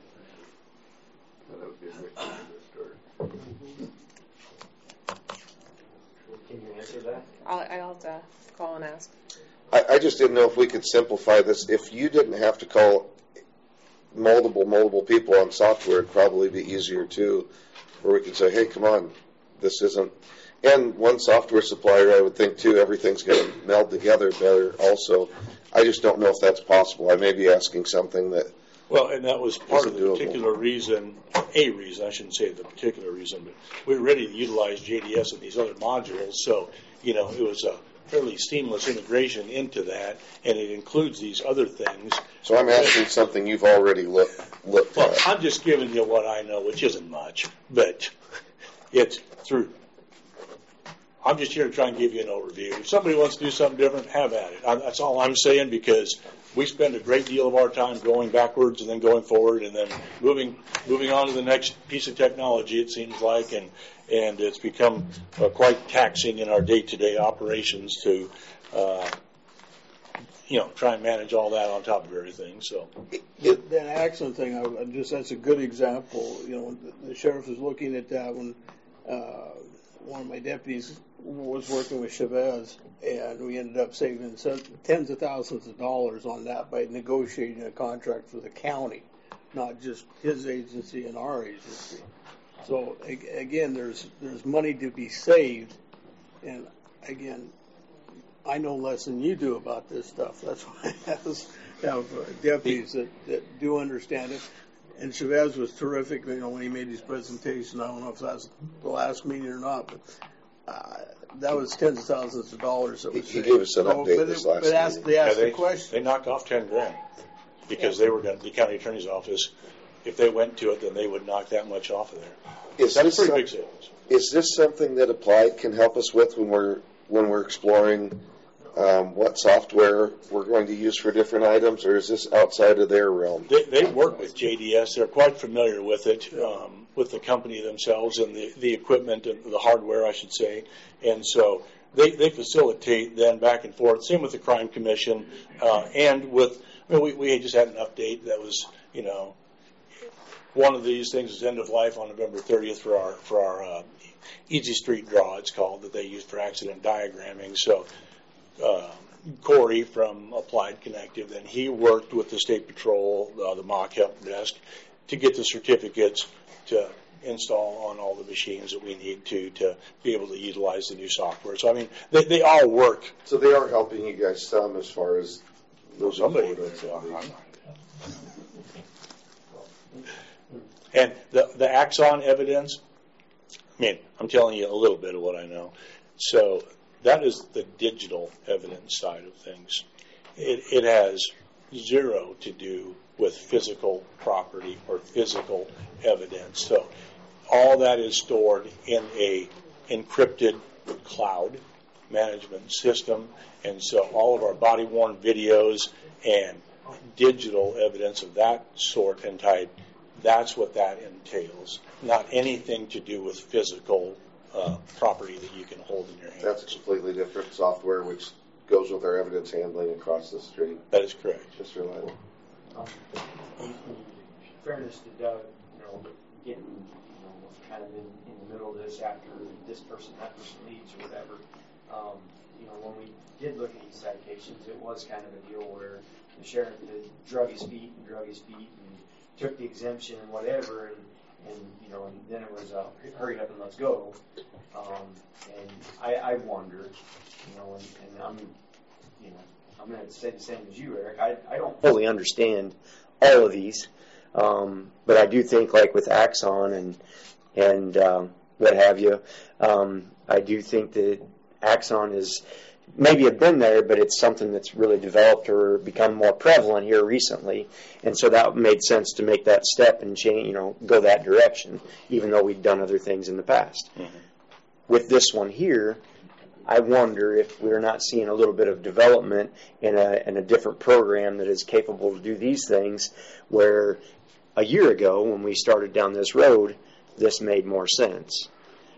Can you answer that? I'll have to call and ask. I just didn't know if we could simplify this. If you didn't have to call multiple people on software, it'd probably be easier too, where we could say, hey, come on, this isn't. And one software supplier, I would think too, everything's going to meld together better also. I just don't know if that's possible. I may be asking something that. Well, and that was part of the doable. particular reason, a reason, I shouldn't say the particular reason, but we were ready to utilize JDS in these other modules, so, you know, it was a fairly seamless integration into that, and it includes these other things. So I'm asking something you've already looked Well, at. I'm just giving you what I know, which isn't much, but it's through. I'm just here to try and give you an overview. If somebody wants to do something different, have at it. That's all I'm saying, because we spend a great deal of our time going backwards and then going forward and then moving on to the next piece of technology, it seems like, and it's become quite taxing in our day-to-day operations to, try and manage all that on top of everything. So That Axon thing, that's a good example. You know, the sheriff was looking at that when one of my deputies was working with Chavez, and we ended up saving tens of thousands of dollars on that by negotiating a contract for the county, not just his agency and our agency. So again, there's money to be saved, and again, I know less than you do about this stuff. That's why I have deputies that do understand it. And Chavez was terrific, when he made his presentation. I don't know if that's the last meeting or not, but that was tens of thousands of dollars. That was He gave us an update this last meeting. They asked the question. They knocked off $10,000 because they were going to, the county attorney's office, if they went to it, then they would knock that much off of there. That's pretty big savings. Is this something that Applied can help us with when we're exploring what software we're going to use for different items, or is this outside of their realm? They work with JDS. They're quite familiar with it, with the company themselves and the equipment and the hardware, I should say. And so they facilitate then back and forth. Same with the Crime Commission, and with, we just had an update that was, one of these things is end of life on November 30th for our Easy Street Draw, it's called, that they use for accident diagramming. So Corey from Applied Connective, then he worked with the State Patrol, the mock help desk, to get the certificates to install on all the machines that we need to be able to utilize the new software. So, I mean, they all work. So they are helping you guys some as far as moving Somebody. forward. And the Axon evidence, I mean, I'm telling you a little bit of what I know. So that is the digital evidence side of things. It has zero to do with physical property or physical evidence. So all that is stored in a encrypted cloud management system. And so all of our body-worn videos and digital evidence of that sort and type, that's what that entails. Not anything to do with physical property that you can hold in your hands. That's a completely different software which goes with our evidence handling across the street. That is correct. Mr. Lytle. In fairness to Doug, getting kind of in the middle of this after this person, that person leaves or whatever. When we did look at these citations, it was kind of a deal where the sheriff had drug his feet and took the exemption and whatever, and then it was hurry up and let's go. And I wonder, and I'm going to say the same as you, Eric. I don't fully understand all of these, but I do think, like with Axon and what have you, I do think that Axon is maybe have been there, but it's something that's really developed or become more prevalent here recently, and so that made sense to make that step and change, go that direction, even though we'd done other things in the past. Mm-hmm. With this one here, I wonder if we're not seeing a little bit of development in a different program that is capable to do these things, where a year ago when we started down this road, this made more sense.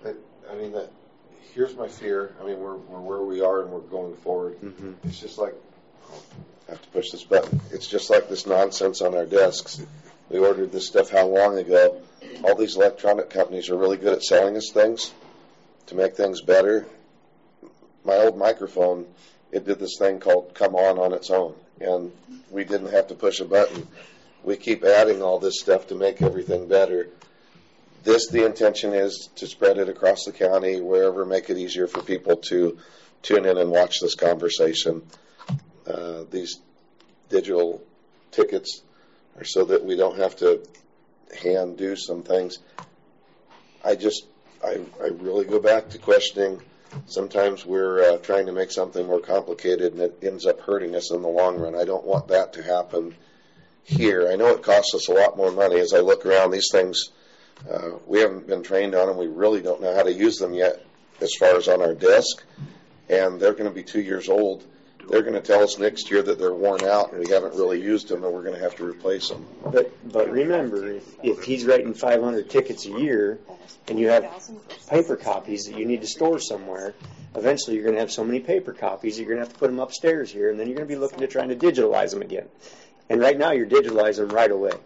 Here's my fear. We're where we are and we're going forward. Mm-hmm. It's just like, I have to push this button. It's just like this nonsense on our desks. We ordered this stuff how long ago? All these electronic companies are really good at selling us things to make things better. My old microphone, it did this thing called come on its own, and we didn't have to push a button. We keep adding all this stuff to make everything better. The intention is to spread it across the county, wherever, make it easier for people to tune in and watch this conversation. These digital tickets are so that we don't have to hand do some things. I really go back to questioning. Sometimes we're trying to make something more complicated and it ends up hurting us in the long run. I don't want that to happen here. I know it costs us a lot more money. As I look around, these things, we haven't been trained on them. We really don't know how to use them yet as far as on our desk. And they're going to be 2 years old. They're going to tell us next year that they're worn out and we haven't really used them and we're going to have to replace them. But remember, if he's writing 500 tickets a year and you have paper copies that you need to store somewhere, eventually you're going to have so many paper copies you're going to have to put them upstairs here, and then you're going to be looking at trying to digitalize them again. And right now you're digitalizing them right away.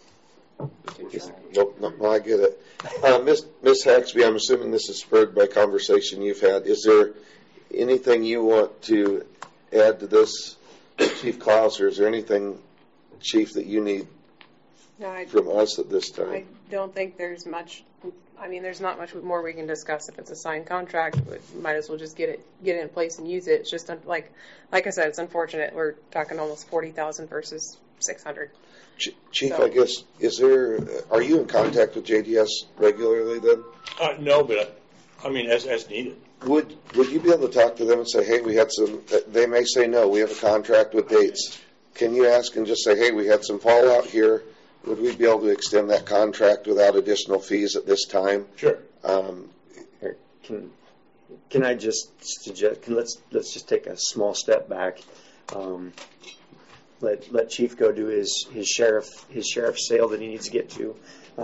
Nope, I get it. Miss Haxby, I'm assuming this is spurred by conversation you've had. Is there anything you want to add to this, Chief Klaus, or is there anything, Chief, that you need from us at this time? I don't think there's much. There's not much more we can discuss. If it's a signed contract, we might as well just get it in place and use it. It's just like I said, it's unfortunate. We're talking almost 40,000 versus 600. Chief, I guess, are you in contact with JDS regularly then? No, but as needed. Would you be able to talk to them and say, hey, we had some, they may say no, we have a contract with dates. Can you ask and just say, hey, we had some fallout here. Would we be able to extend that contract without additional fees at this time? Sure. Can I just suggest, let's just take a small step back. Let Chief go do his sheriff sale that he needs to get to.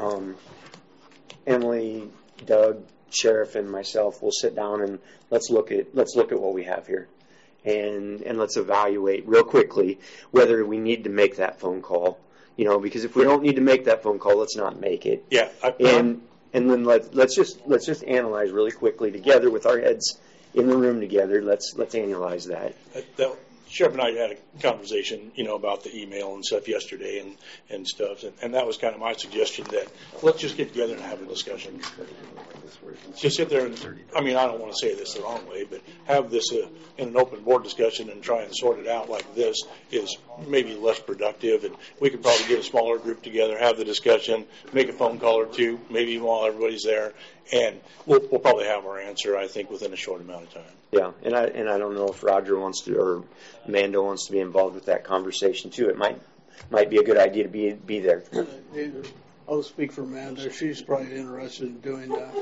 Emily, Doug, Sheriff, and myself will sit down and let's look at what we have here, and let's evaluate real quickly whether we need to make that phone call. Because if we don't need to make that phone call, let's not make it. Yeah. And then let's just analyze really quickly together with our heads in the room together. Let's analyze that. Sheriff and I had a conversation, about the email and stuff yesterday and stuff, and that was kind of my suggestion that let's just get together and have a discussion. Just sit there and, I don't want to say this the wrong way, but have this in an open board discussion and try and sort it out like this is maybe less productive, and we could probably get a smaller group together, have the discussion, make a phone call or two, maybe while everybody's there, and we'll probably have our answer, I think, within a short amount of time. Yeah, and I don't know if Roger wants to or Mando wants to be involved with that conversation too. It might be a good idea to be there. I'll speak for Amanda. She's probably interested in doing that.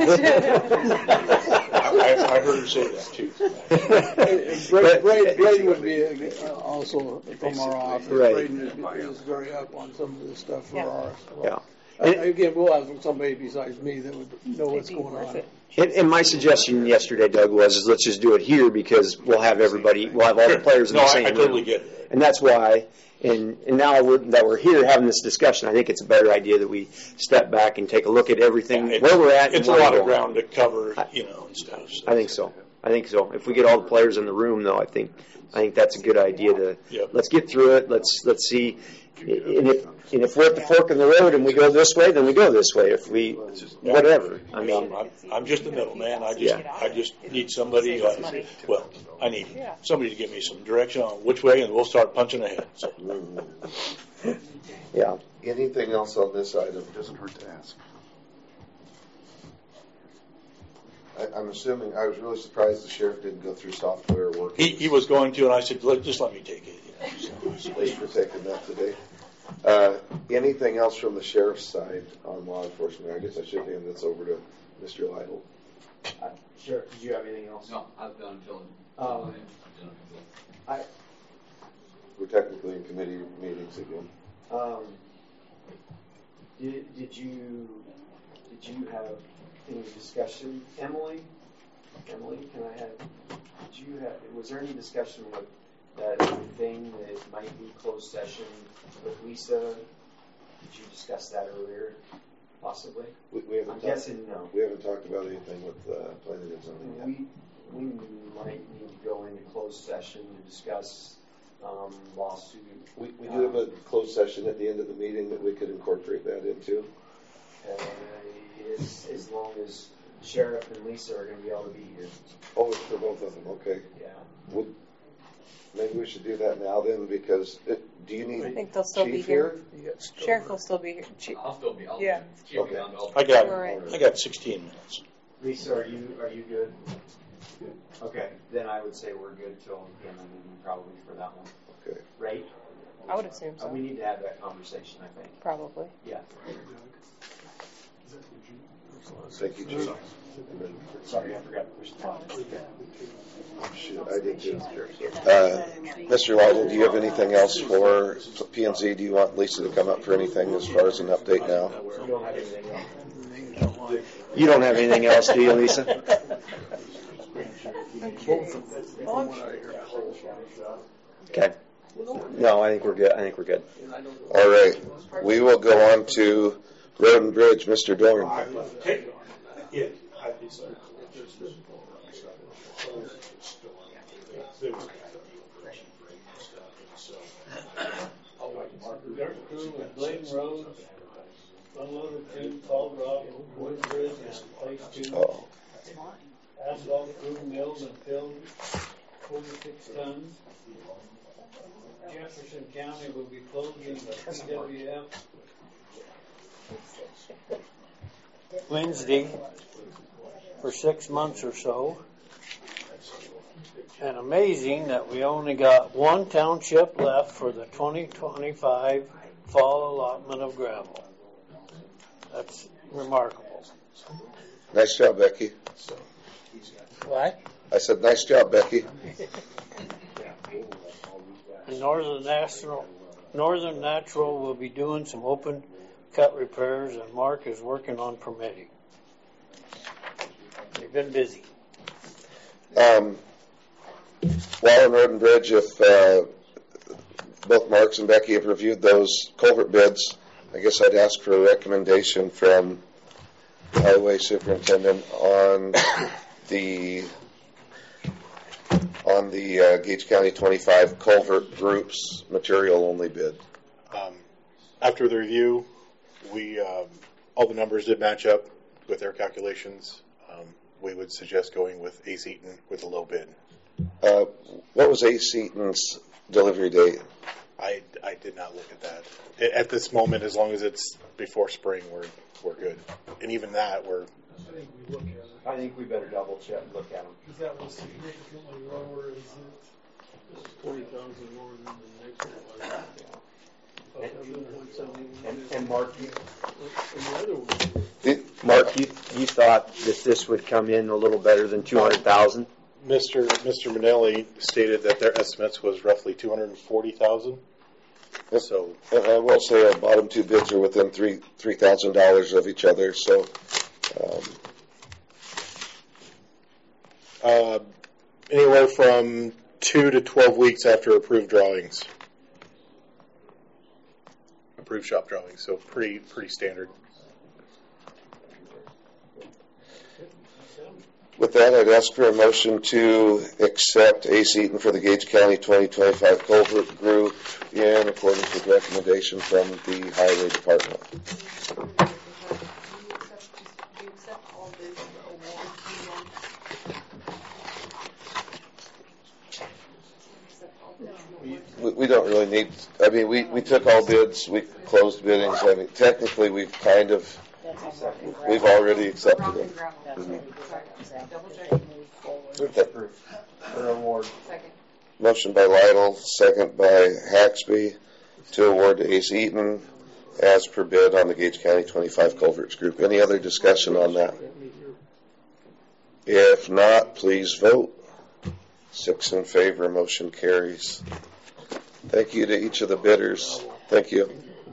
I heard her say that too. Braden would be also from our office. Right. Braden is very up on some of this stuff for ours. Yeah. Again, we'll have somebody besides me that would know what's going on. And my suggestion yesterday, Doug, was let's just do it here because we'll have all the players in the same room. I totally get it. And that's why, and now that we're here having this discussion, I think it's a better idea that we step back and take a look at everything, where we're at. It's a lot of ground to cover, and stuff. So. I think so. If we get all the players in the room, though, I think that's a good idea to, let's get through it. Let's see. And if we're at the fork in the road and we go this way, then we go this way. If we, whatever. I'm just the middleman. I just need somebody. I need somebody to give me some direction on which way, and we'll start punching ahead. So. Yeah. Anything else on this item? It doesn't hurt to ask. I'm assuming, I was really surprised the sheriff didn't go through software work. He was going to, and I said, just let me take it. Thanks for taking that today. Anything else from the sheriff's side on law enforcement? I guess I should hand this over to Mr. Lytle. Sure. Did you have anything else? No, I've done until. We're technically in committee meetings again. Did you have any discussion, Emily? Emily, was there any discussion with that thing that might be closed session with Lisa? Did you discuss that earlier, possibly? I'm guessing no. We haven't talked about anything with planning and zoning yet. We might need to go into closed session to discuss lawsuit. We do have a closed session at the end of the meeting that we could incorporate that into. As long as Sheriff and Lisa are going to be able to be here. Oh, it's for both of them. Okay. Yeah. Maybe we should do that now then, because do you need? I think they'll still be here. Sheriff will still be here. I'll still be. Yeah. Okay. I got 16 minutes. Lisa, are you good? Okay, then I would say we're good till the end of the meeting, probably for that one. Okay. Right? I would assume so. We need to have that conversation, I think. Probably. Yeah. Thank you, Chief. Sorry, I forgot to push the button. Shoot, I did too. Mr. Lytle, do you have anything else for P&Z? Do you want Lisa to come up for anything as far as an update now? You don't have anything else? You don't have anything else, do you, Lisa? Okay. No, I think we're good. All right. We will go on to Road and Bridge, Mr. Dorn. Dirt crew with Bladen Road, unloaded crew, Fall Rock, Wood Bridge, and Phase 2. Oh. Asphalt crew milled and filled 46 tons. Jefferson County will be closing the PWF Wednesday for 6 months or so. And amazing that we only got one township left for the 2025 fall allotment of gravel. That's remarkable. Nice job, Becky. What? I said, nice job, Becky. And Northern Natural will be doing some open cut repairs, and Mark is working on permitting. They've been busy. While on Road and Bridge, if both Marks and Becky have reviewed those culvert bids, I guess I'd ask for a recommendation from the Highway Superintendent on the on the Gage County 25 culvert groups material only bid. After the review, we all the numbers did match up with their calculations. We would suggest going with Ace Eaton with a low bid. What was Ace Eaton's delivery date? I did not look at that. At this moment, as long as it's before spring, we're good. And even that, we're. I think we look at it. I think we better double check and look at them. Because that was significantly lower, is it? It's 20,000 more than the next one. And Mark, And the other one. Mark, you thought that this would come in a little better than 200,000? Mr. Manelli stated that their estimates was roughly 240,000. So I will say our bottom two bids are within $3,000 of each other. So anywhere from 2 to 12 weeks after approved drawings, approved shop drawings. So pretty standard. with that, I'd ask for a motion to accept Ace Eaton for the Gage County 2025 culvert group in accordance with recommendation from the Highway Department. We don't really need, I mean, we took all bids, we closed biddings. I mean, technically we've already accepted it. Motion by Lytle, second by Haxby to award to Ace Eaton as per bid on the Gage County 25 culverts group. Any other discussion on that? If not, please vote. 6 in favor, motion carries. Thank you to each of the bidders. Thank you.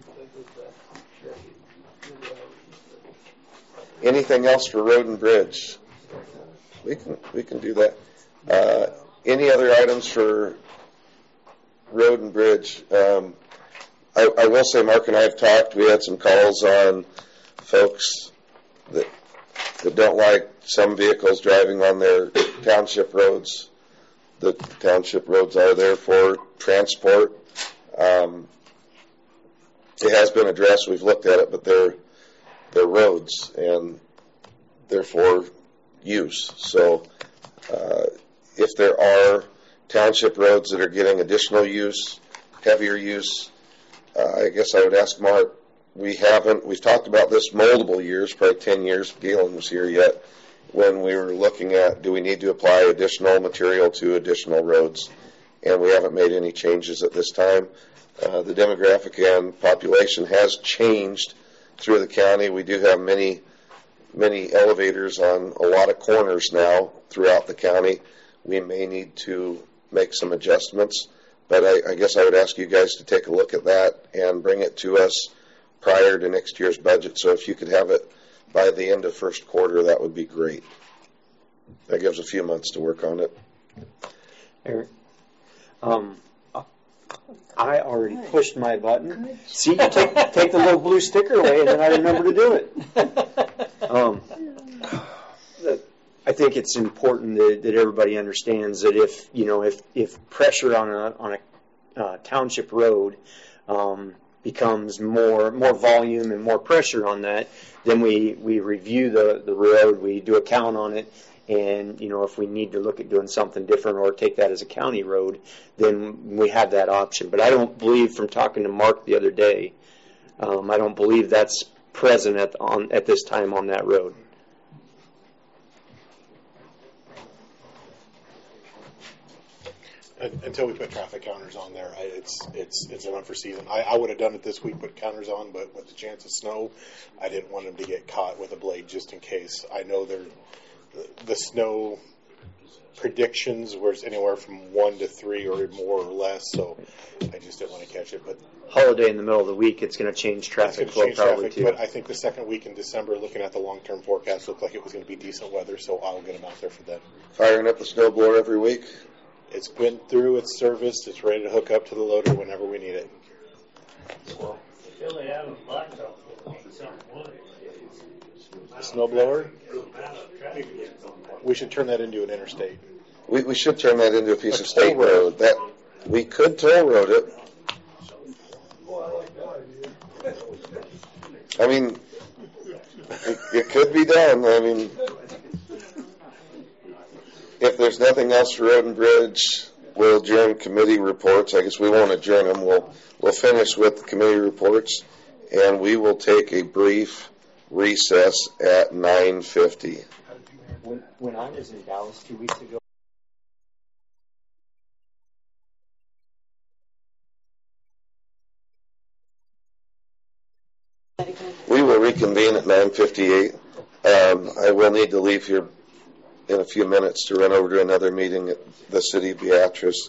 Anything else for road and bridge? We can do that. Any other items for road and bridge? I will say Mark and I have talked. We had some calls on folks that don't like some vehicles driving on their township roads. The township roads are there for transport. It has been addressed. We've looked at it, but they're roads and therefore use. So if there are township roads that are getting additional use, heavier use, I guess I would ask Mark. We've talked about this multiple years, probably 10 years. Galen was here yet when we were looking at, do we need to apply additional material to additional roads? And we haven't made any changes at this time. The demographic and population has changed through the county. We do have many elevators on a lot of corners now throughout the county. We may need to make some adjustments, but I guess I would ask you guys to take a look at that and bring it to us prior to next year's budget. So if you could have it by the end of first quarter, that would be great. That gives a few months to work on it. Eric, I already pushed my button. See, you take the little blue sticker away, and then I remember to do it. I think it's important that everybody understands that if pressure on a township road becomes more volume and more pressure on that, then we review the road, we do a count on it, and if we need to look at doing something different or take that as a county road, then we have that option. But I don't believe, from talking to Mark the other day, I don't believe that's present at this time on that road. Until we put traffic counters on there, it's an unforeseen. I would have done it this week, put counters on, but with the chance of snow, I didn't want them to get caught with a blade just in case. I know the snow predictions were anywhere from 1 to 3 or more or less, so I just didn't want to catch it. But holiday in the middle of the week, it's going to change traffic flow probably too. But I think the second week in December, looking at the long-term forecast, looked like it was going to be decent weather, so I'll get them out there for them. Firing up the snow blower every week. It's been through its service. It's ready to hook up to the loader whenever we need it. The snow blower? We should turn that into an interstate. We should turn that into a piece A of state toll road. road. That we could toll road it. I mean, it could be done. I mean, if there's nothing else for Road and Bridge, we'll adjourn committee reports. I guess we won't adjourn them. We'll finish with the committee reports, and we will take a brief recess at 9:50. When I was in Dallas 2 weeks ago, We will reconvene at 9:58. I will need to leave here in a few minutes to run over to another meeting at the City of Beatrice.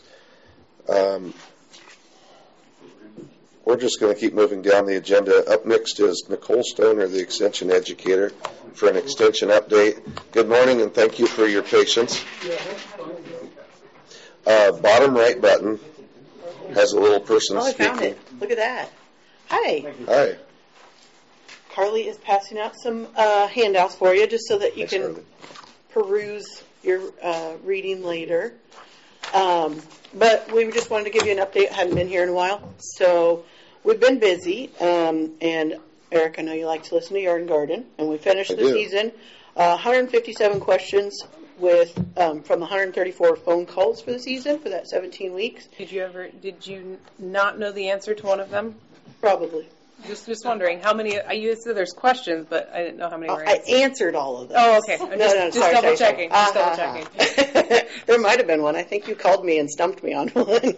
We're just going to keep moving down the agenda. Up next is Nicole Stoner, the Extension Educator, for an Extension update. Good morning, and thank you for your patience. Bottom right button has a little person I speaking. found it. Look at that. Hi. Hi. Carly is passing out some handouts for you just so that you Thanks, can Carly. peruse your reading later. But we just wanted to give you an update. Hadn't been here in a while. So we've been busy. And Eric, I know you like to listen to Yard and Garden. And we finished the season. 157 questions with from the 134 phone calls for the season for that 17 weeks. Did you not know the answer to one of them? Probably. Just wondering how many. You said there's questions, but I didn't know how many were I answered. answered all of them. Oh, okay. Just sorry, double sorry. checking. Just double checking. There might have been one. I think you called me and stumped me on one.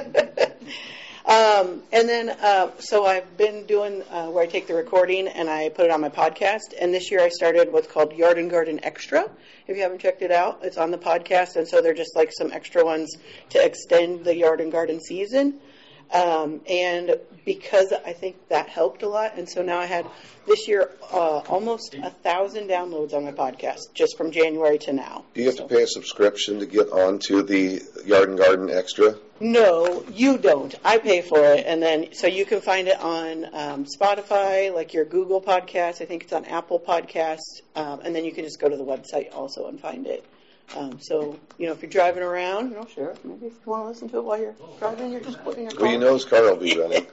And then, so I've been doing where I take the recording and I put it on my podcast. And this year I started what's called Yard and Garden Extra. If you haven't checked it out, it's on the podcast. And so they're just like some extra ones to extend the Yard and Garden season. And because I think that helped a lot. And so now I had this year almost 1,000 downloads on my podcast just from January to now. Do you have to pay a subscription to get onto the Yard and Garden Extra? No, you don't. I pay for it. And then, so you can find it on Spotify, like your Google Podcasts. I think it's on Apple Podcasts. And then you can just go to the website also and find it. So, if you're driving around, sure, maybe if you want to listen to it while you're driving, you're just putting your car. Well, you know his car will be running.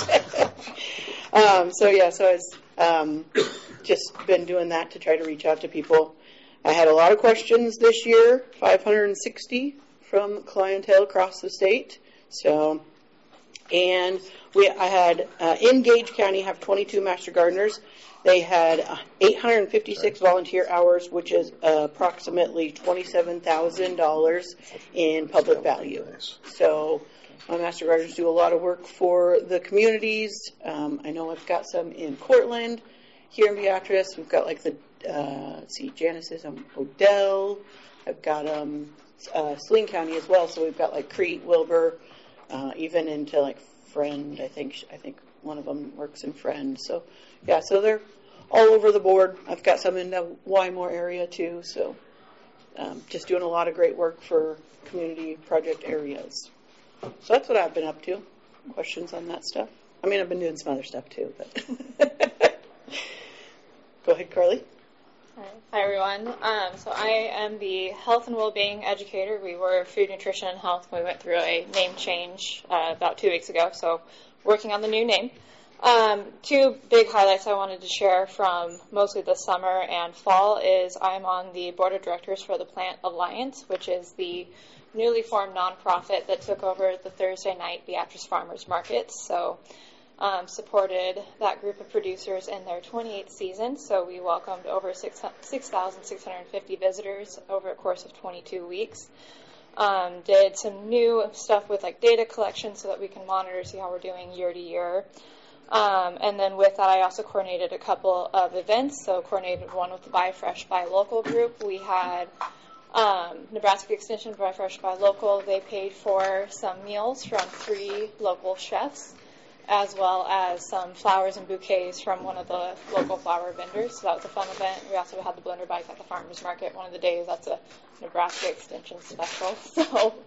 So I've just been doing that to try to reach out to people. I had a lot of questions this year, 560 from clientele across the state. So, and I had, in Gage County, have 22 Master Gardeners. They had 856 volunteer hours, which is approximately $27,000 in public value. So my Master Gardeners do a lot of work for the communities. I know I've got some in Cortland, here in Beatrice. We've got like the, Janice is Odell. I've got Saline County as well. So we've got like Crete, Wilbur, even into like Friend. I think one of them works in Friend. So yeah, so they're all over the board. I've got some in the Wymore area too. So just doing a lot of great work for community project areas. So that's what I've been up to. Questions on that stuff? I mean, I've been doing some other stuff too, but go ahead, Carly. Hi, everyone. So I am the health and well-being educator. We were food, nutrition, and health. We went through a name change about 2 weeks ago, so working on the new name. Two big highlights I wanted to share from mostly the summer and fall is I'm on the board of directors for the Plant Alliance, which is the newly formed nonprofit that took over the Thursday night Beatrice Farmers Markets. So supported that group of producers in their 28th season. So we welcomed over 6,650 visitors over a course of 22 weeks. Did some new stuff with like data collection so that we can monitor, see how we're doing year to year. And then with that, I also coordinated a couple of events. So coordinated one with the Buy Fresh, Buy Local group. We had Nebraska Extension Buy Fresh, Buy Local. They paid for some meals from 3 local chefs, as well as some flowers and bouquets from one of the local flower vendors. So that was a fun event. We also had the blender bike at the farmers market one of the days. That's a Nebraska Extension special. So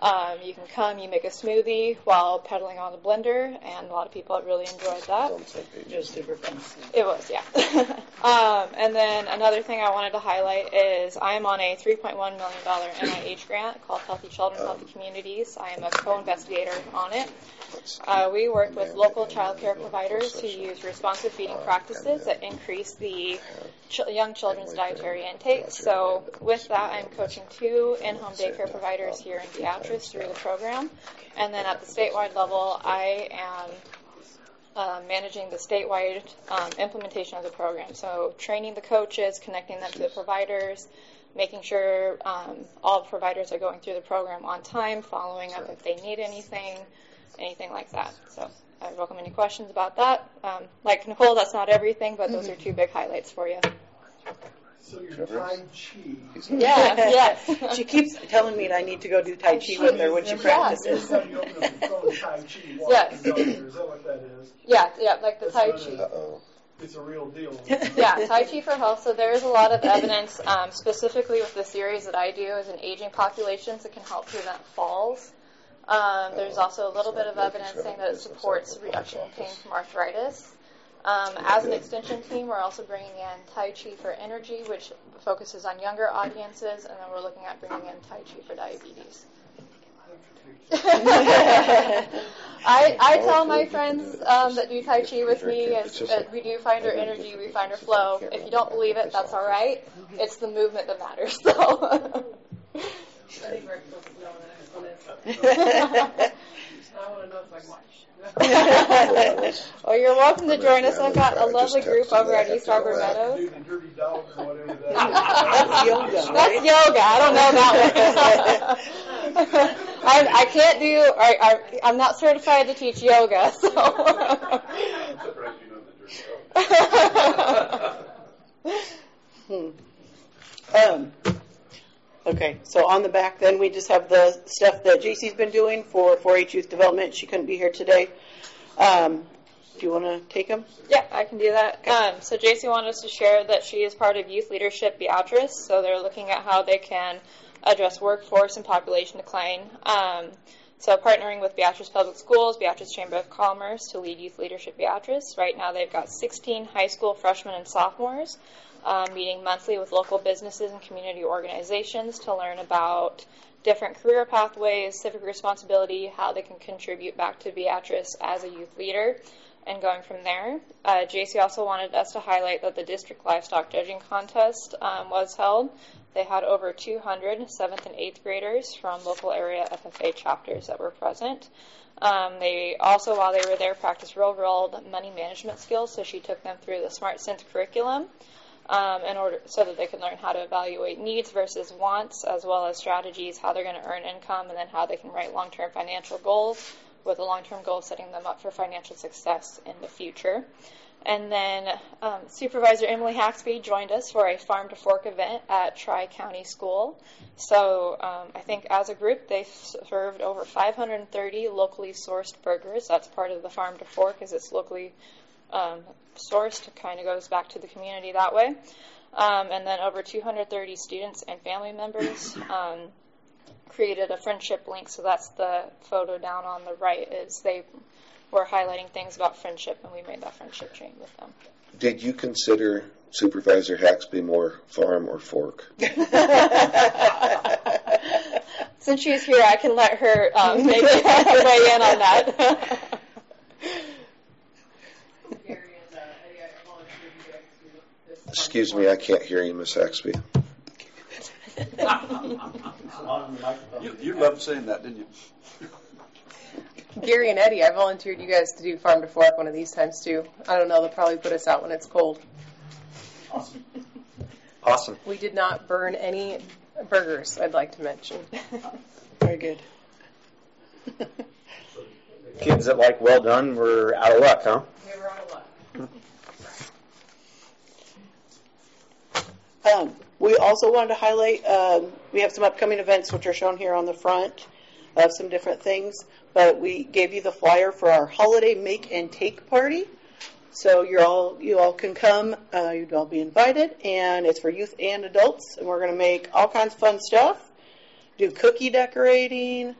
You can come, you make a smoothie while pedaling on the blender, and a lot of people really enjoyed that. It was super fun. It was, yeah. And then another thing I wanted to highlight is I am on a $3.1 million NIH grant called Healthy Children, Healthy Communities. I am a co-investigator on it. We work with local child care providers who use responsive feeding practices that increase the young children's dietary intake. So with that, I'm coaching 2 in-home daycare providers here in Beatrice through the program. And then at the statewide level, I am managing the statewide implementation of the program. So training the coaches, connecting them to the providers, making sure all the providers are going through the program on time, following up if they need anything like that. So I welcome any questions about that. Like Nicole, that's not everything, but those are 2 big highlights for you. So your Tai Chi. Yeah, yes. She keeps telling me that I need to go do Tai Chi with her when she practices. Every time you open up the phone, Tai Chi walks Yes. down there. Is that what that is? Yeah, like the Tai Chi. It's a real deal. Yeah, Tai Chi for Health. So there is a lot of evidence, specifically with the series that I do as an aging populations that can help prevent falls. There's also a little bit of evidence saying that it supports reduction in pain from arthritis. As an extension team, we're also bringing in Tai Chi for Energy, which focuses on younger audiences, and then we're looking at bringing in Tai Chi for diabetes. I tell my friends that do Tai Chi with me, we do find our energy, we find our flow. If you don't believe it, that's all right. It's the movement that matters, though. Well, you're welcome to join us. I've got a lovely group over at East Arbor Meadows. That's yoga, right? That's yoga. I don't know that one. I can't do, I'm not certified to teach yoga, so. I'm surprised you know the dirty Okay, so on the back then we just have the stuff that JC's been doing for 4-H Youth Development. She couldn't be here today. Do you want to take them? Yeah, I can do that. So JC wanted us to share that she is part of Youth Leadership Beatrice, so they're looking at how they can address workforce and population decline. So partnering with Beatrice Public Schools, Beatrice Chamber of Commerce to lead Youth Leadership Beatrice. Right now they've got 16 high school freshmen and sophomores meeting monthly with local businesses and community organizations to learn about different career pathways, civic responsibility, how they can contribute back to Beatrice as a youth leader, and going from there. JC also wanted us to highlight that the district livestock judging contest was held. They had over 200 7th and 8th graders from local area FFA chapters that were present. They also, while they were there, practiced real-world money management skills, so she took them through the SmartSense curriculum so that they can learn how to evaluate needs versus wants, as well as strategies, how they're going to earn income, and then how they can write long-term financial goals, with the long-term goal setting them up for financial success in the future. And then Supervisor Emily Haxby joined us for a Farm to Fork event at Tri-County School. So I think as a group they've served over 530 locally sourced burgers. That's part of the Farm to Fork, as it's locally sourced. It kind of goes back to the community that way. And then over 230 students and family members created a friendship link. So that's the photo down on the right. Is they were highlighting things about friendship, and we made that friendship chain with them. Did you consider Supervisor Haxby more farm or fork? Since she's here, I can let her maybe weigh in on that. Excuse me, I can't hear you, Miss Haxby. You loved saying that, didn't you? Gary and Eddie, I volunteered you guys to do Farm to Fork one of these times too. I don't know, they'll probably put us out when it's cold. Awesome. We did not burn any burgers, I'd like to mention. Very good. Kids that like well done were out of luck, huh? We were out of luck. We also wanted to highlight, we have some upcoming events which are shown here on the front of some different things, but we gave you the flyer for our holiday make and take party. So you all can come, you'd all be invited, and it's for youth and adults, and we're going to make all kinds of fun stuff, do cookie decorating,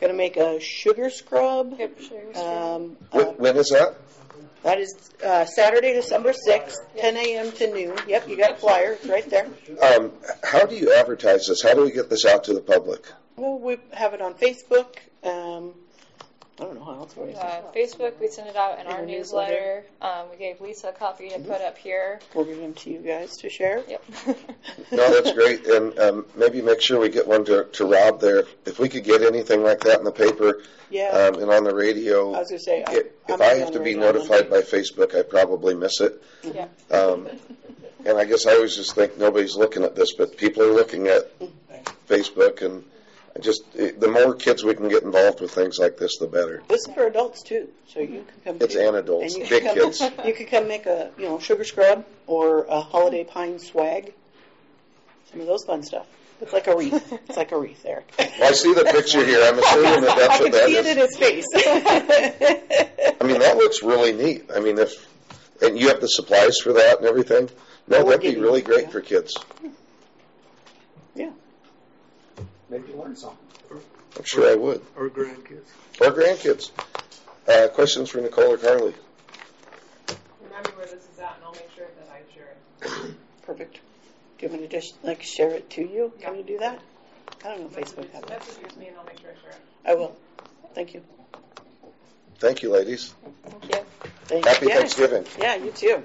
Going to make a sugar scrub. Yep, sugar scrub. When is that? That is Saturday, December 6th, 10 a.m. to noon. Yep, you got a flyer. It's right there. How do you advertise this? How do we get this out to the public? Well, we have it on Facebook. I don't know how else we Facebook, we send it out in our newsletter. We gave Lisa a copy to put up here. We'll give them to you guys to share. Yep. No, that's great. And maybe make sure we get one to Rob there. If we could get anything like that in the paper and on the radio. I was going to say, if I have to be notified by Facebook, I probably miss it. Yeah. And I guess I always just think nobody's looking at this, but people are looking at Facebook, and just the more kids we can get involved with things like this, the better. This is for adults too, so you can come. It's and adults, and big kids. You could come make a sugar scrub or a holiday pine swag. Some of those fun stuff. It's like a wreath. It's like a wreath, Eric. Well, I see the picture here. I'm assuming that's what that is. I can see it in his face. I mean, that looks really neat. I mean, and you have the supplies for that and everything. No, that'd be really great for kids. Yeah. Maybe learn something. I'm sure I would. Or grandkids. Or grandkids. Questions for Nicole or Carly? Remember where this is at, and I'll make sure that I share it. Perfect. Do you want me to just share it to you? Can you do that? I don't know if Facebook has it. Message me, and I'll make sure I share it. I will. Thank you. Thank you, ladies. Thank you. Happy Thanksgiving. Yeah, you too.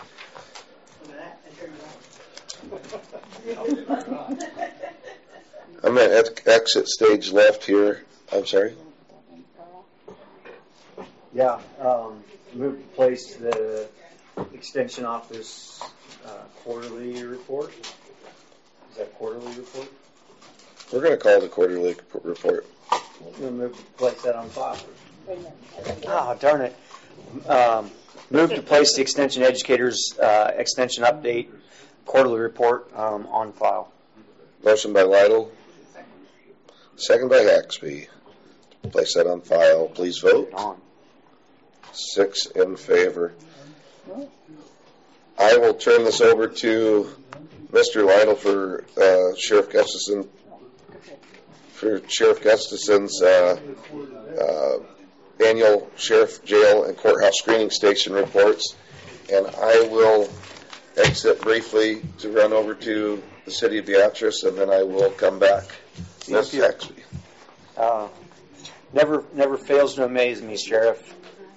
I'm at exit stage left here. I'm sorry. Yeah, moved to place the extension office quarterly report. Is that quarterly report? We're going to call it a quarterly report. We'll move to place that on file. Oh, darn it. Move to place the extension educators extension update quarterly report on file. Motion by Lytle. Second by Haxby. Place that on file. Please vote. 6 in favor. I will turn this over to Mr. Lytle for Sheriff Gustafson. For Sheriff Gustafson's annual sheriff, jail, and courthouse screening station reports, and I will exit briefly to run over to the city of Beatrice, and then I will come back. Thank you. Never fails to amaze me, Sheriff.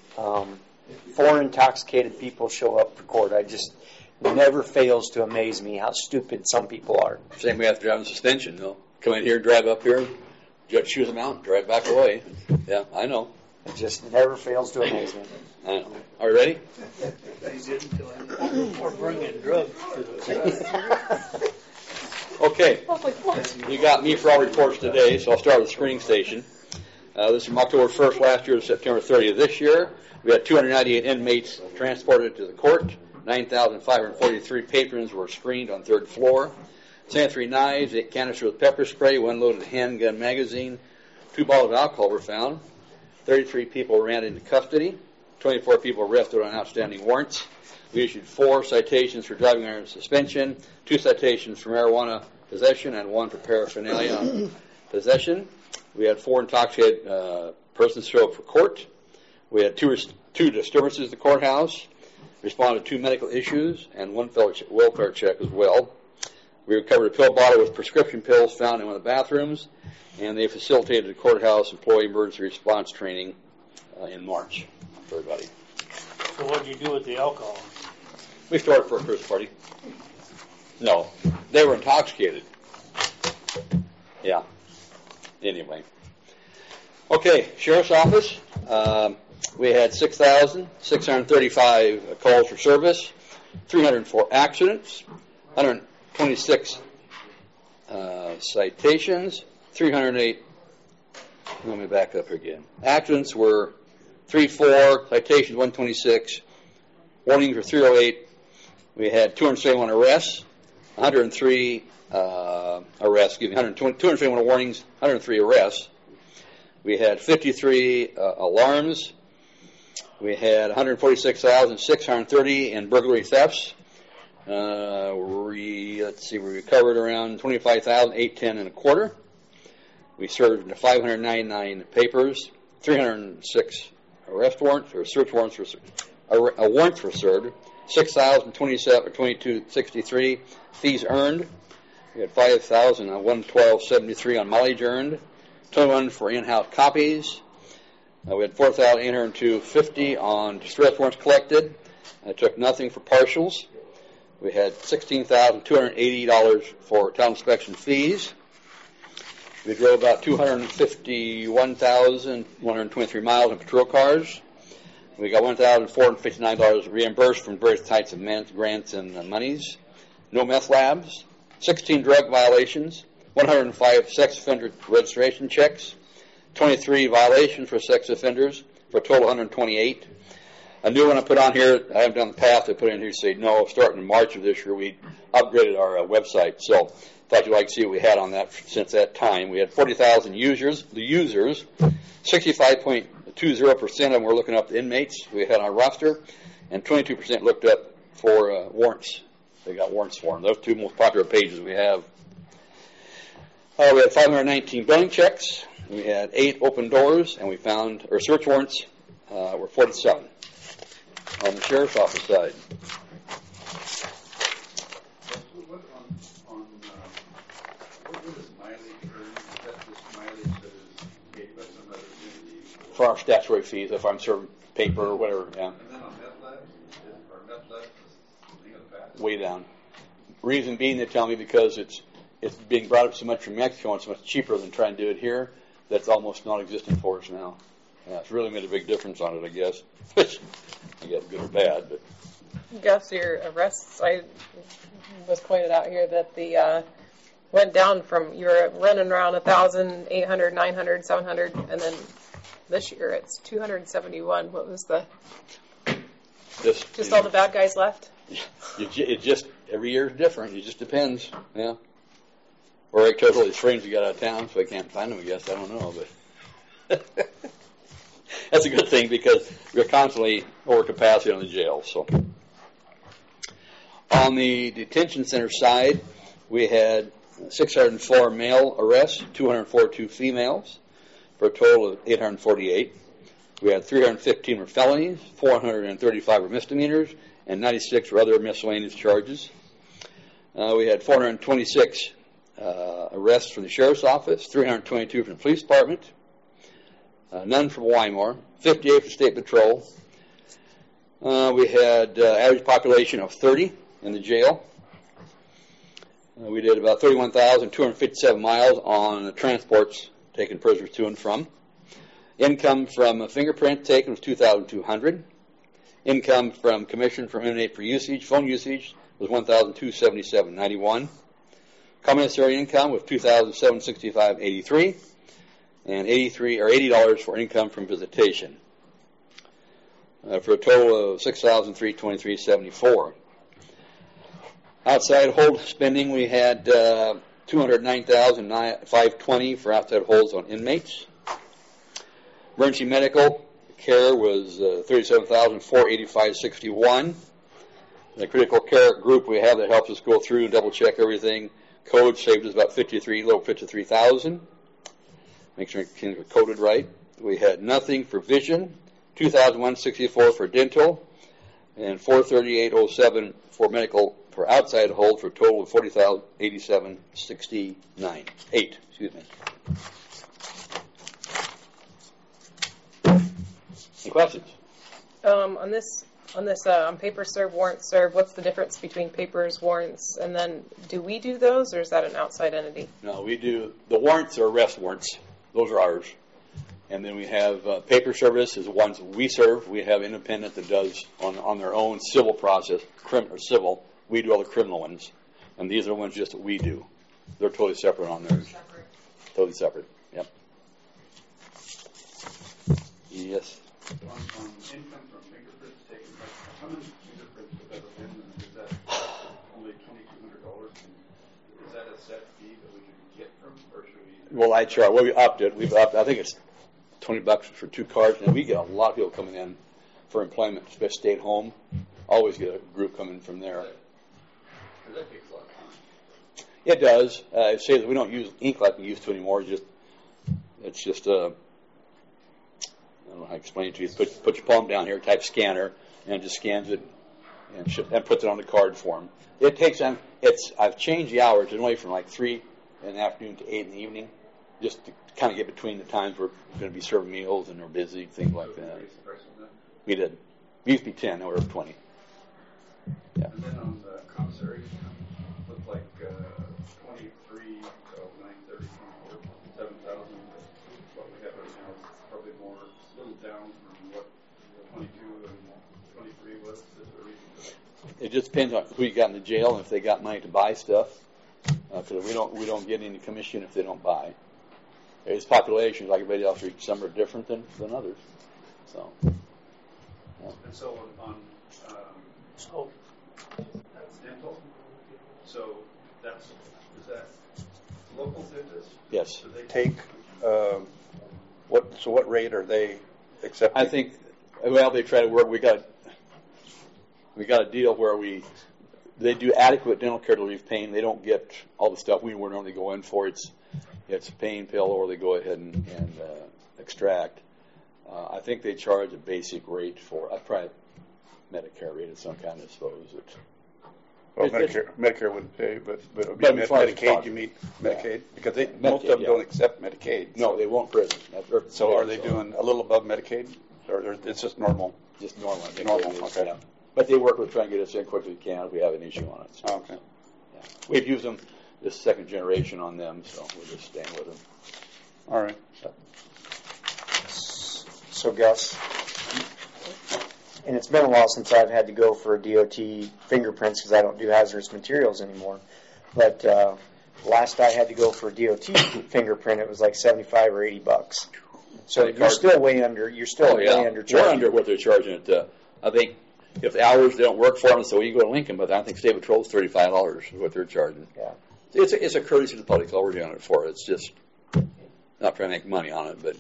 4 intoxicated people show up for court. I just never fails to amaze me how stupid some people are. Same way after driving suspension, though. Come in here, drive up here, judge shoot them out, drive back away. Yeah, I know. It just never fails to amaze me. I know. Are you ready? Or bringing drugs to the Okay. You got me for all reports today, so I'll start with the screening station. This is from October 1st last year to September 30th this year. We had 298 inmates transported to the court. 9,543 patrons were screened on third floor. 73 knives, 8 canisters of pepper spray, 1 loaded handgun magazine, 2 bottles of alcohol were found. 33 people ran into custody. 24 people arrested on outstanding warrants. We issued 4 citations for driving under suspension, 2 citations for marijuana possession, and 1 for paraphernalia possession. We had 4 intoxicated persons show up for court. We had 2 disturbances at the courthouse. Responded to 2 medical issues and 1 welfare check as well. We recovered a pill bottle with prescription pills found in one of the bathrooms, and they facilitated the courthouse employee emergency response training in March for everybody. So what did you do with the alcohol? We stored it for a Christmas party. No, they were intoxicated. Yeah. Anyway. Okay, Sheriff's Office. We had 6,635 calls for service, 304 accidents, 126 citations, 308. Let me back up again. Accidents were 304, citations 126, warnings were 308. We had 271 arrests, 103 arrests, 221 warnings, 103 arrests. We had 53 alarms. We had 146,630 in burglary thefts. We recovered around 25,810 and a quarter. We served 599 papers, 306 arrest warrants or search warrants warrants were served, 6,022.63 fees earned. We had 5,112.73 on mileage earned, 21 for in-house copies. We had 4,802.50 on distress warrants collected. I took nothing for partials. We had $16,280 for town inspection fees. We drove about 251,123 miles in patrol cars. We got $1,459 reimbursed from various types of grants and monies. No meth labs. 16 drug violations. 105 sex offender registration checks. 23 violations for sex offenders for a total of 128. A new one I put on here, I haven't done the past, I put in here to say no, starting in March of this year, we upgraded our website. So thought you'd like to see what we had on that since that time. We had 40,000 users. The users, 65.20% of them were looking up the inmates we had on our roster, and 22% looked up for warrants. They got warrants for them. Those two most popular pages we have. We had 519 billing checks. We had 8 open doors, and we found, or search warrants were 47 on the sheriff's office side. For our statutory fees, if I'm serving paper or whatever, yeah. And then on meth labs, are meth labs thing of the past? Way down. Reason being, they tell me, because it's being brought up so much from Mexico and it's much cheaper than trying to do it here, that's almost non-existent for us now. Yeah, it's really made a big difference on it, I guess. Which, I guess, good or bad, but. Gus, your arrests, I was pointed out here that the went down from, you were running around 1,000, 800, 900, 700, and then this year it's 271. What was the? Just all the bad guys left? It just, every year is different. It just depends. Yeah. Or I told all these friends who got out of town, so I can't find them, I guess. I don't know, but that's a good thing because we're constantly over capacity on the jail. So, on the detention center side, we had 604 male arrests, 242 females, for a total of 848. We had 315 were felonies, 435 were misdemeanors, and 96 were other miscellaneous charges. We had 426 arrests from the sheriff's office, 322 from the police department, none from Wymore, 58 from state patrol. We had average population of 30 in the jail. We did about 31,257 miles on the transports taking prisoners to and from. Income from a fingerprint taken was 2,200. Income from commission from inmate for usage, phone usage, was 1,277.91. Commissary income was 2,765.83, and $80 for income from visitation, for a total of 6,323.74. Outside hold spending, we had 209,520 for outside holds on inmates. Emergency medical care was 37,485.61. The critical care group we have that helps us go through and double check everything. Code saved us about 53,000. Make sure things were coded right. We had nothing for vision, 2,164 for dental, and 438.07 for medical for outside hold, for a total of 40,087.69. Excuse me. Any questions? On paper serve, warrant serve, what's the difference between papers, warrants, and then do we do those, or is that an outside entity? No, we do. The warrants are arrest warrants. Those are ours. And then we have paper service is the ones we serve. We have independent that does on their own civil process, criminal or civil. We do all the criminal ones. And these are the ones just that we do. They're totally separate on theirs. Totally separate. Yep. Yes. On income from fingerprints taken, how many fingerprints would that have been? And is that only $2,200? Is that a set fee that we can get from, or should we? Well, I charge. Well, we upped it. We've upped. I think it's $20 for 2 cards, and we get a lot of people coming in for employment, especially stay at home. Always get a group coming from there. That takes a lot of time. It does. It says we don't use ink like we used to anymore. Just It's just a, I don't know how to explain it to you. Put your palm down here, type scanner, and it just scans it and puts it on the card for them. It takes them. I've changed the hours anyway from like 3 in the afternoon to 8 in the evening, just to kind of get between the times we're going to be serving meals and they're busy, things like that. We did. We used to be 10, now we're 20. Yeah. And then on the commissary, looked like 23 of 930, 7,000. What we have right now is probably more, a little down from what 22 and 23 was. Is there a reason for that? It just depends on who you got in the jail and if they got money to buy stuff. Because we don't get any commission if they don't buy. There's populations like everybody else. Some are different than others. So. Yeah. And so on that's dental. So is that local dentists? Yes. Do they Take what rate are they accepting? I think they try to work. We got a deal where they do adequate dental care to relieve pain. They don't get all the stuff we would normally go in for. It's a pain pill, or they go ahead and extract. I think they charge a basic rate for a private Medicare rate of some kind, I suppose. Well, Medicare wouldn't pay, but it would be Medicaid. You mean Medicaid? Because most of them don't accept Medicaid. No, they won't prison. So are they doing a little above Medicaid, or it's just normal? Just normal. Normal. Okay. Yeah. But they work with trying to get us in quickly as we can if we have an issue on it. So. Okay. Yeah. We've used them, this second generation on them, so we're just staying with them. All right. So Gus, and it's been a while since I've had to go for DOT fingerprints because I don't do hazardous materials anymore. But last I had to go for a DOT fingerprint, it was like $75 or $80. So you're still way under. You're still way under. We're under what they're charging it. I think if the hours they don't work for them, so you go to Lincoln, but I think State Patrol is $35 is what they're charging. Yeah. It's a courtesy to the public. That's all we're doing it for. It's just not trying to make money on it, but.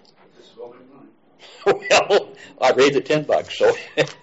Well, I raised it $10, so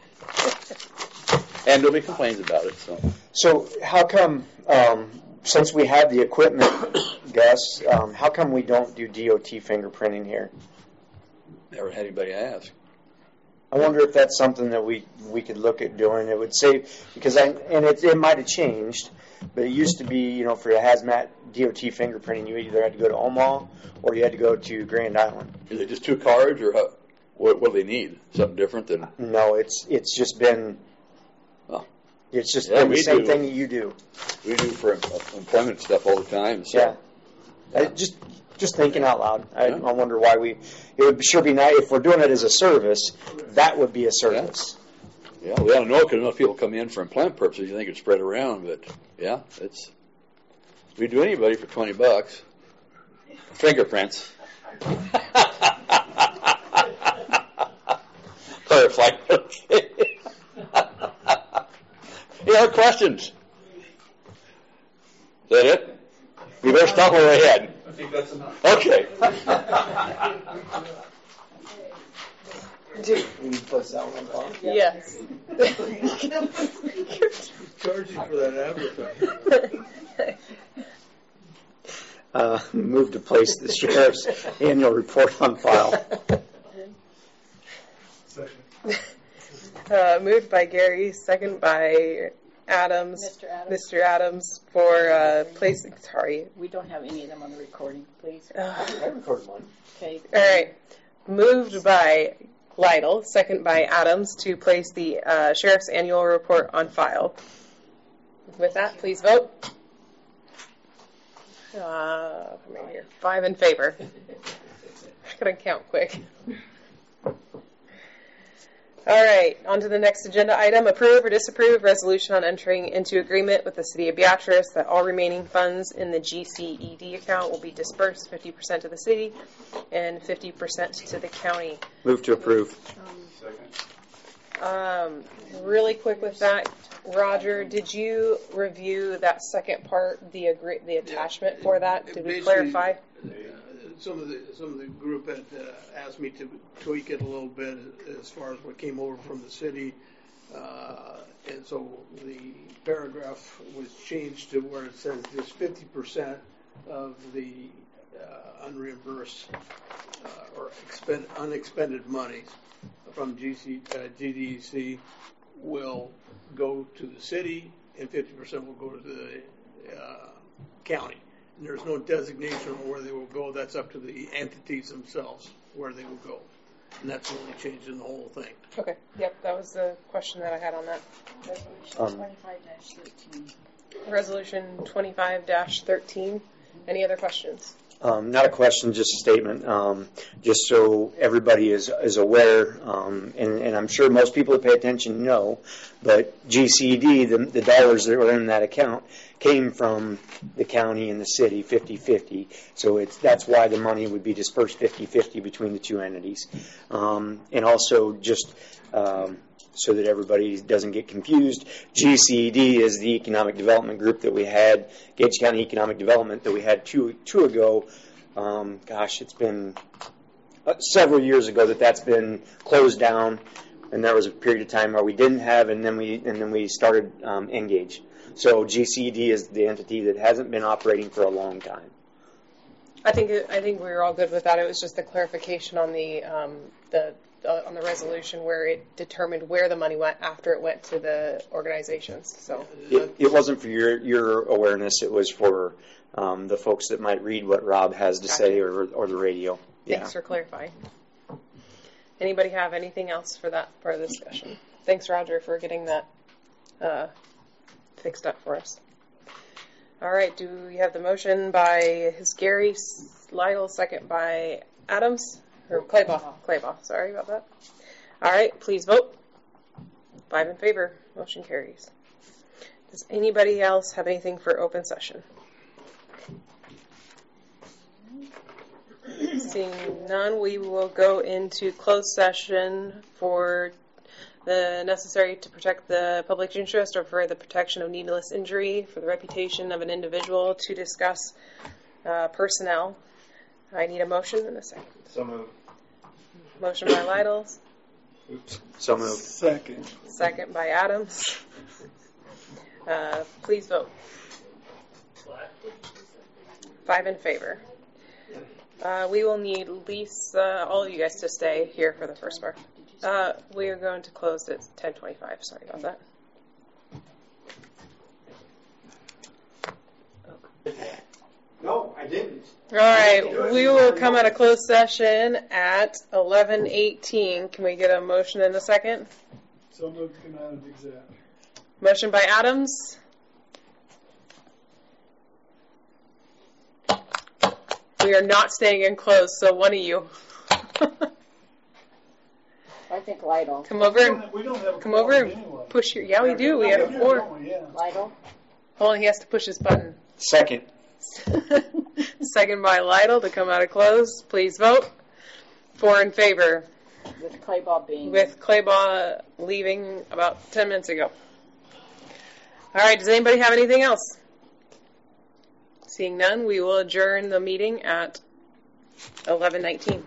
and nobody complains about it. So how come, since we have the equipment, Gus, how come we don't do DOT fingerprinting here? Never had anybody ask. I wonder if that's something that we could look at doing. It would save because it might have changed, but it used to be for a hazmat DOT fingerprinting, you either had to go to Omaha or you had to go to Grand Island. Is it just 2 cards or how? What do they need? Something different than? No, it's just been. Oh. It's just been the same thing that you do. We do for employment stuff all the time. So. Yeah. Just thinking out loud. I wonder why it would sure be nice if we're doing it as a service. That would be a service. Yeah, we ought to know because enough people come in for employment purposes. You think it's spread around, but we do anybody for $20. Fingerprints. Clarify. Any other questions? Is that it? We better stop where we're ahead. I think that's enough. Okay. We need to post that one on. Yes. Charge you for that advertising. Move to place the sheriff's annual report on file. Moved by Gary, second by Adams. Mr. Adams for placing. Sorry. We don't have any of them on the recording, please. I recorded one. Okay. All right. Moved by Lytle, second by Adams to place the sheriff's annual report on file. With that, please vote. Come in here. 5 in favor. I couldn't count quick. All right, on to the next agenda item. Approve or disapprove resolution on entering into agreement with the City of Beatrice that all remaining funds in the GCED account will be dispersed 50% to the city and 50% to the county. Move to approve. Really quick with that, Roger, did you review that second part, the attachment for that? Did we clarify? Some of the group had asked me to tweak it a little bit as far as what came over from the city, and so the paragraph was changed to where it says just 50% of the unreimbursed or unexpended monies from GDEC will go to the city and 50% will go to the county. And there's no designation on where they will go. That's up to the entities themselves where they will go. And that's the only change in the whole thing. Okay. Yep, that was the question that I had on that. Resolution 25-13. Any other questions? Not a question, just a statement. Just so everybody is aware, and I'm sure most people that pay attention know, but GCD, the dollars that were in that account, came from the county and the city 50-50. So that's why the money would be dispersed 50-50 between the two entities. And also just so that everybody doesn't get confused, GCD is the economic development group that we had, Gage County Economic Development, that we had two ago. It's been several years ago that's been closed down, and there was a period of time where we didn't have, and then we started Engage. So GCD is the entity that hasn't been operating for a long time. I think we were all good with that. It was just the clarification on on the resolution where it determined where the money went after it went to the organizations. So it wasn't for your awareness. It was for the folks that might read what Rob has to say or the radio. Thanks for clarifying. Anybody have anything else for that part of the discussion? Thanks, Roger, for getting that fixed up for us. All right. Do we have the motion by Gary Lytle, second by Adams? Or Claybaugh. Sorry about that. All right, please vote. 5 in favor. Motion carries. Does anybody else have anything for open session? Seeing none, we will go into closed session for the necessary to protect the public interest or for the protection of needless injury, for the reputation of an individual, to discuss personnel. I need a motion in a second. So moved. Motion by Lytle. So moved. Second by Adams. Please vote. 5 in favor. We will need Lisa, all of you guys to stay here for the first part. We are going to close at 10:25. Sorry about that. No, I didn't. All right, we will come out of closed session at 11:18. Can we get a motion in a second? So moved to come out of exec. Motion by Adams. We are not staying in closed, so one of you. I think Lytle. Come over and push your. Yeah, we do. We have 4. Lytle. Hold on, he has to push his button. Second. Second by Lytle to come out of close. Please vote. 4 in favor. With Claybaugh being. With Claybaugh leaving about 10 minutes ago. All right, does anybody have anything else? Seeing none, we will adjourn the meeting at 11:19.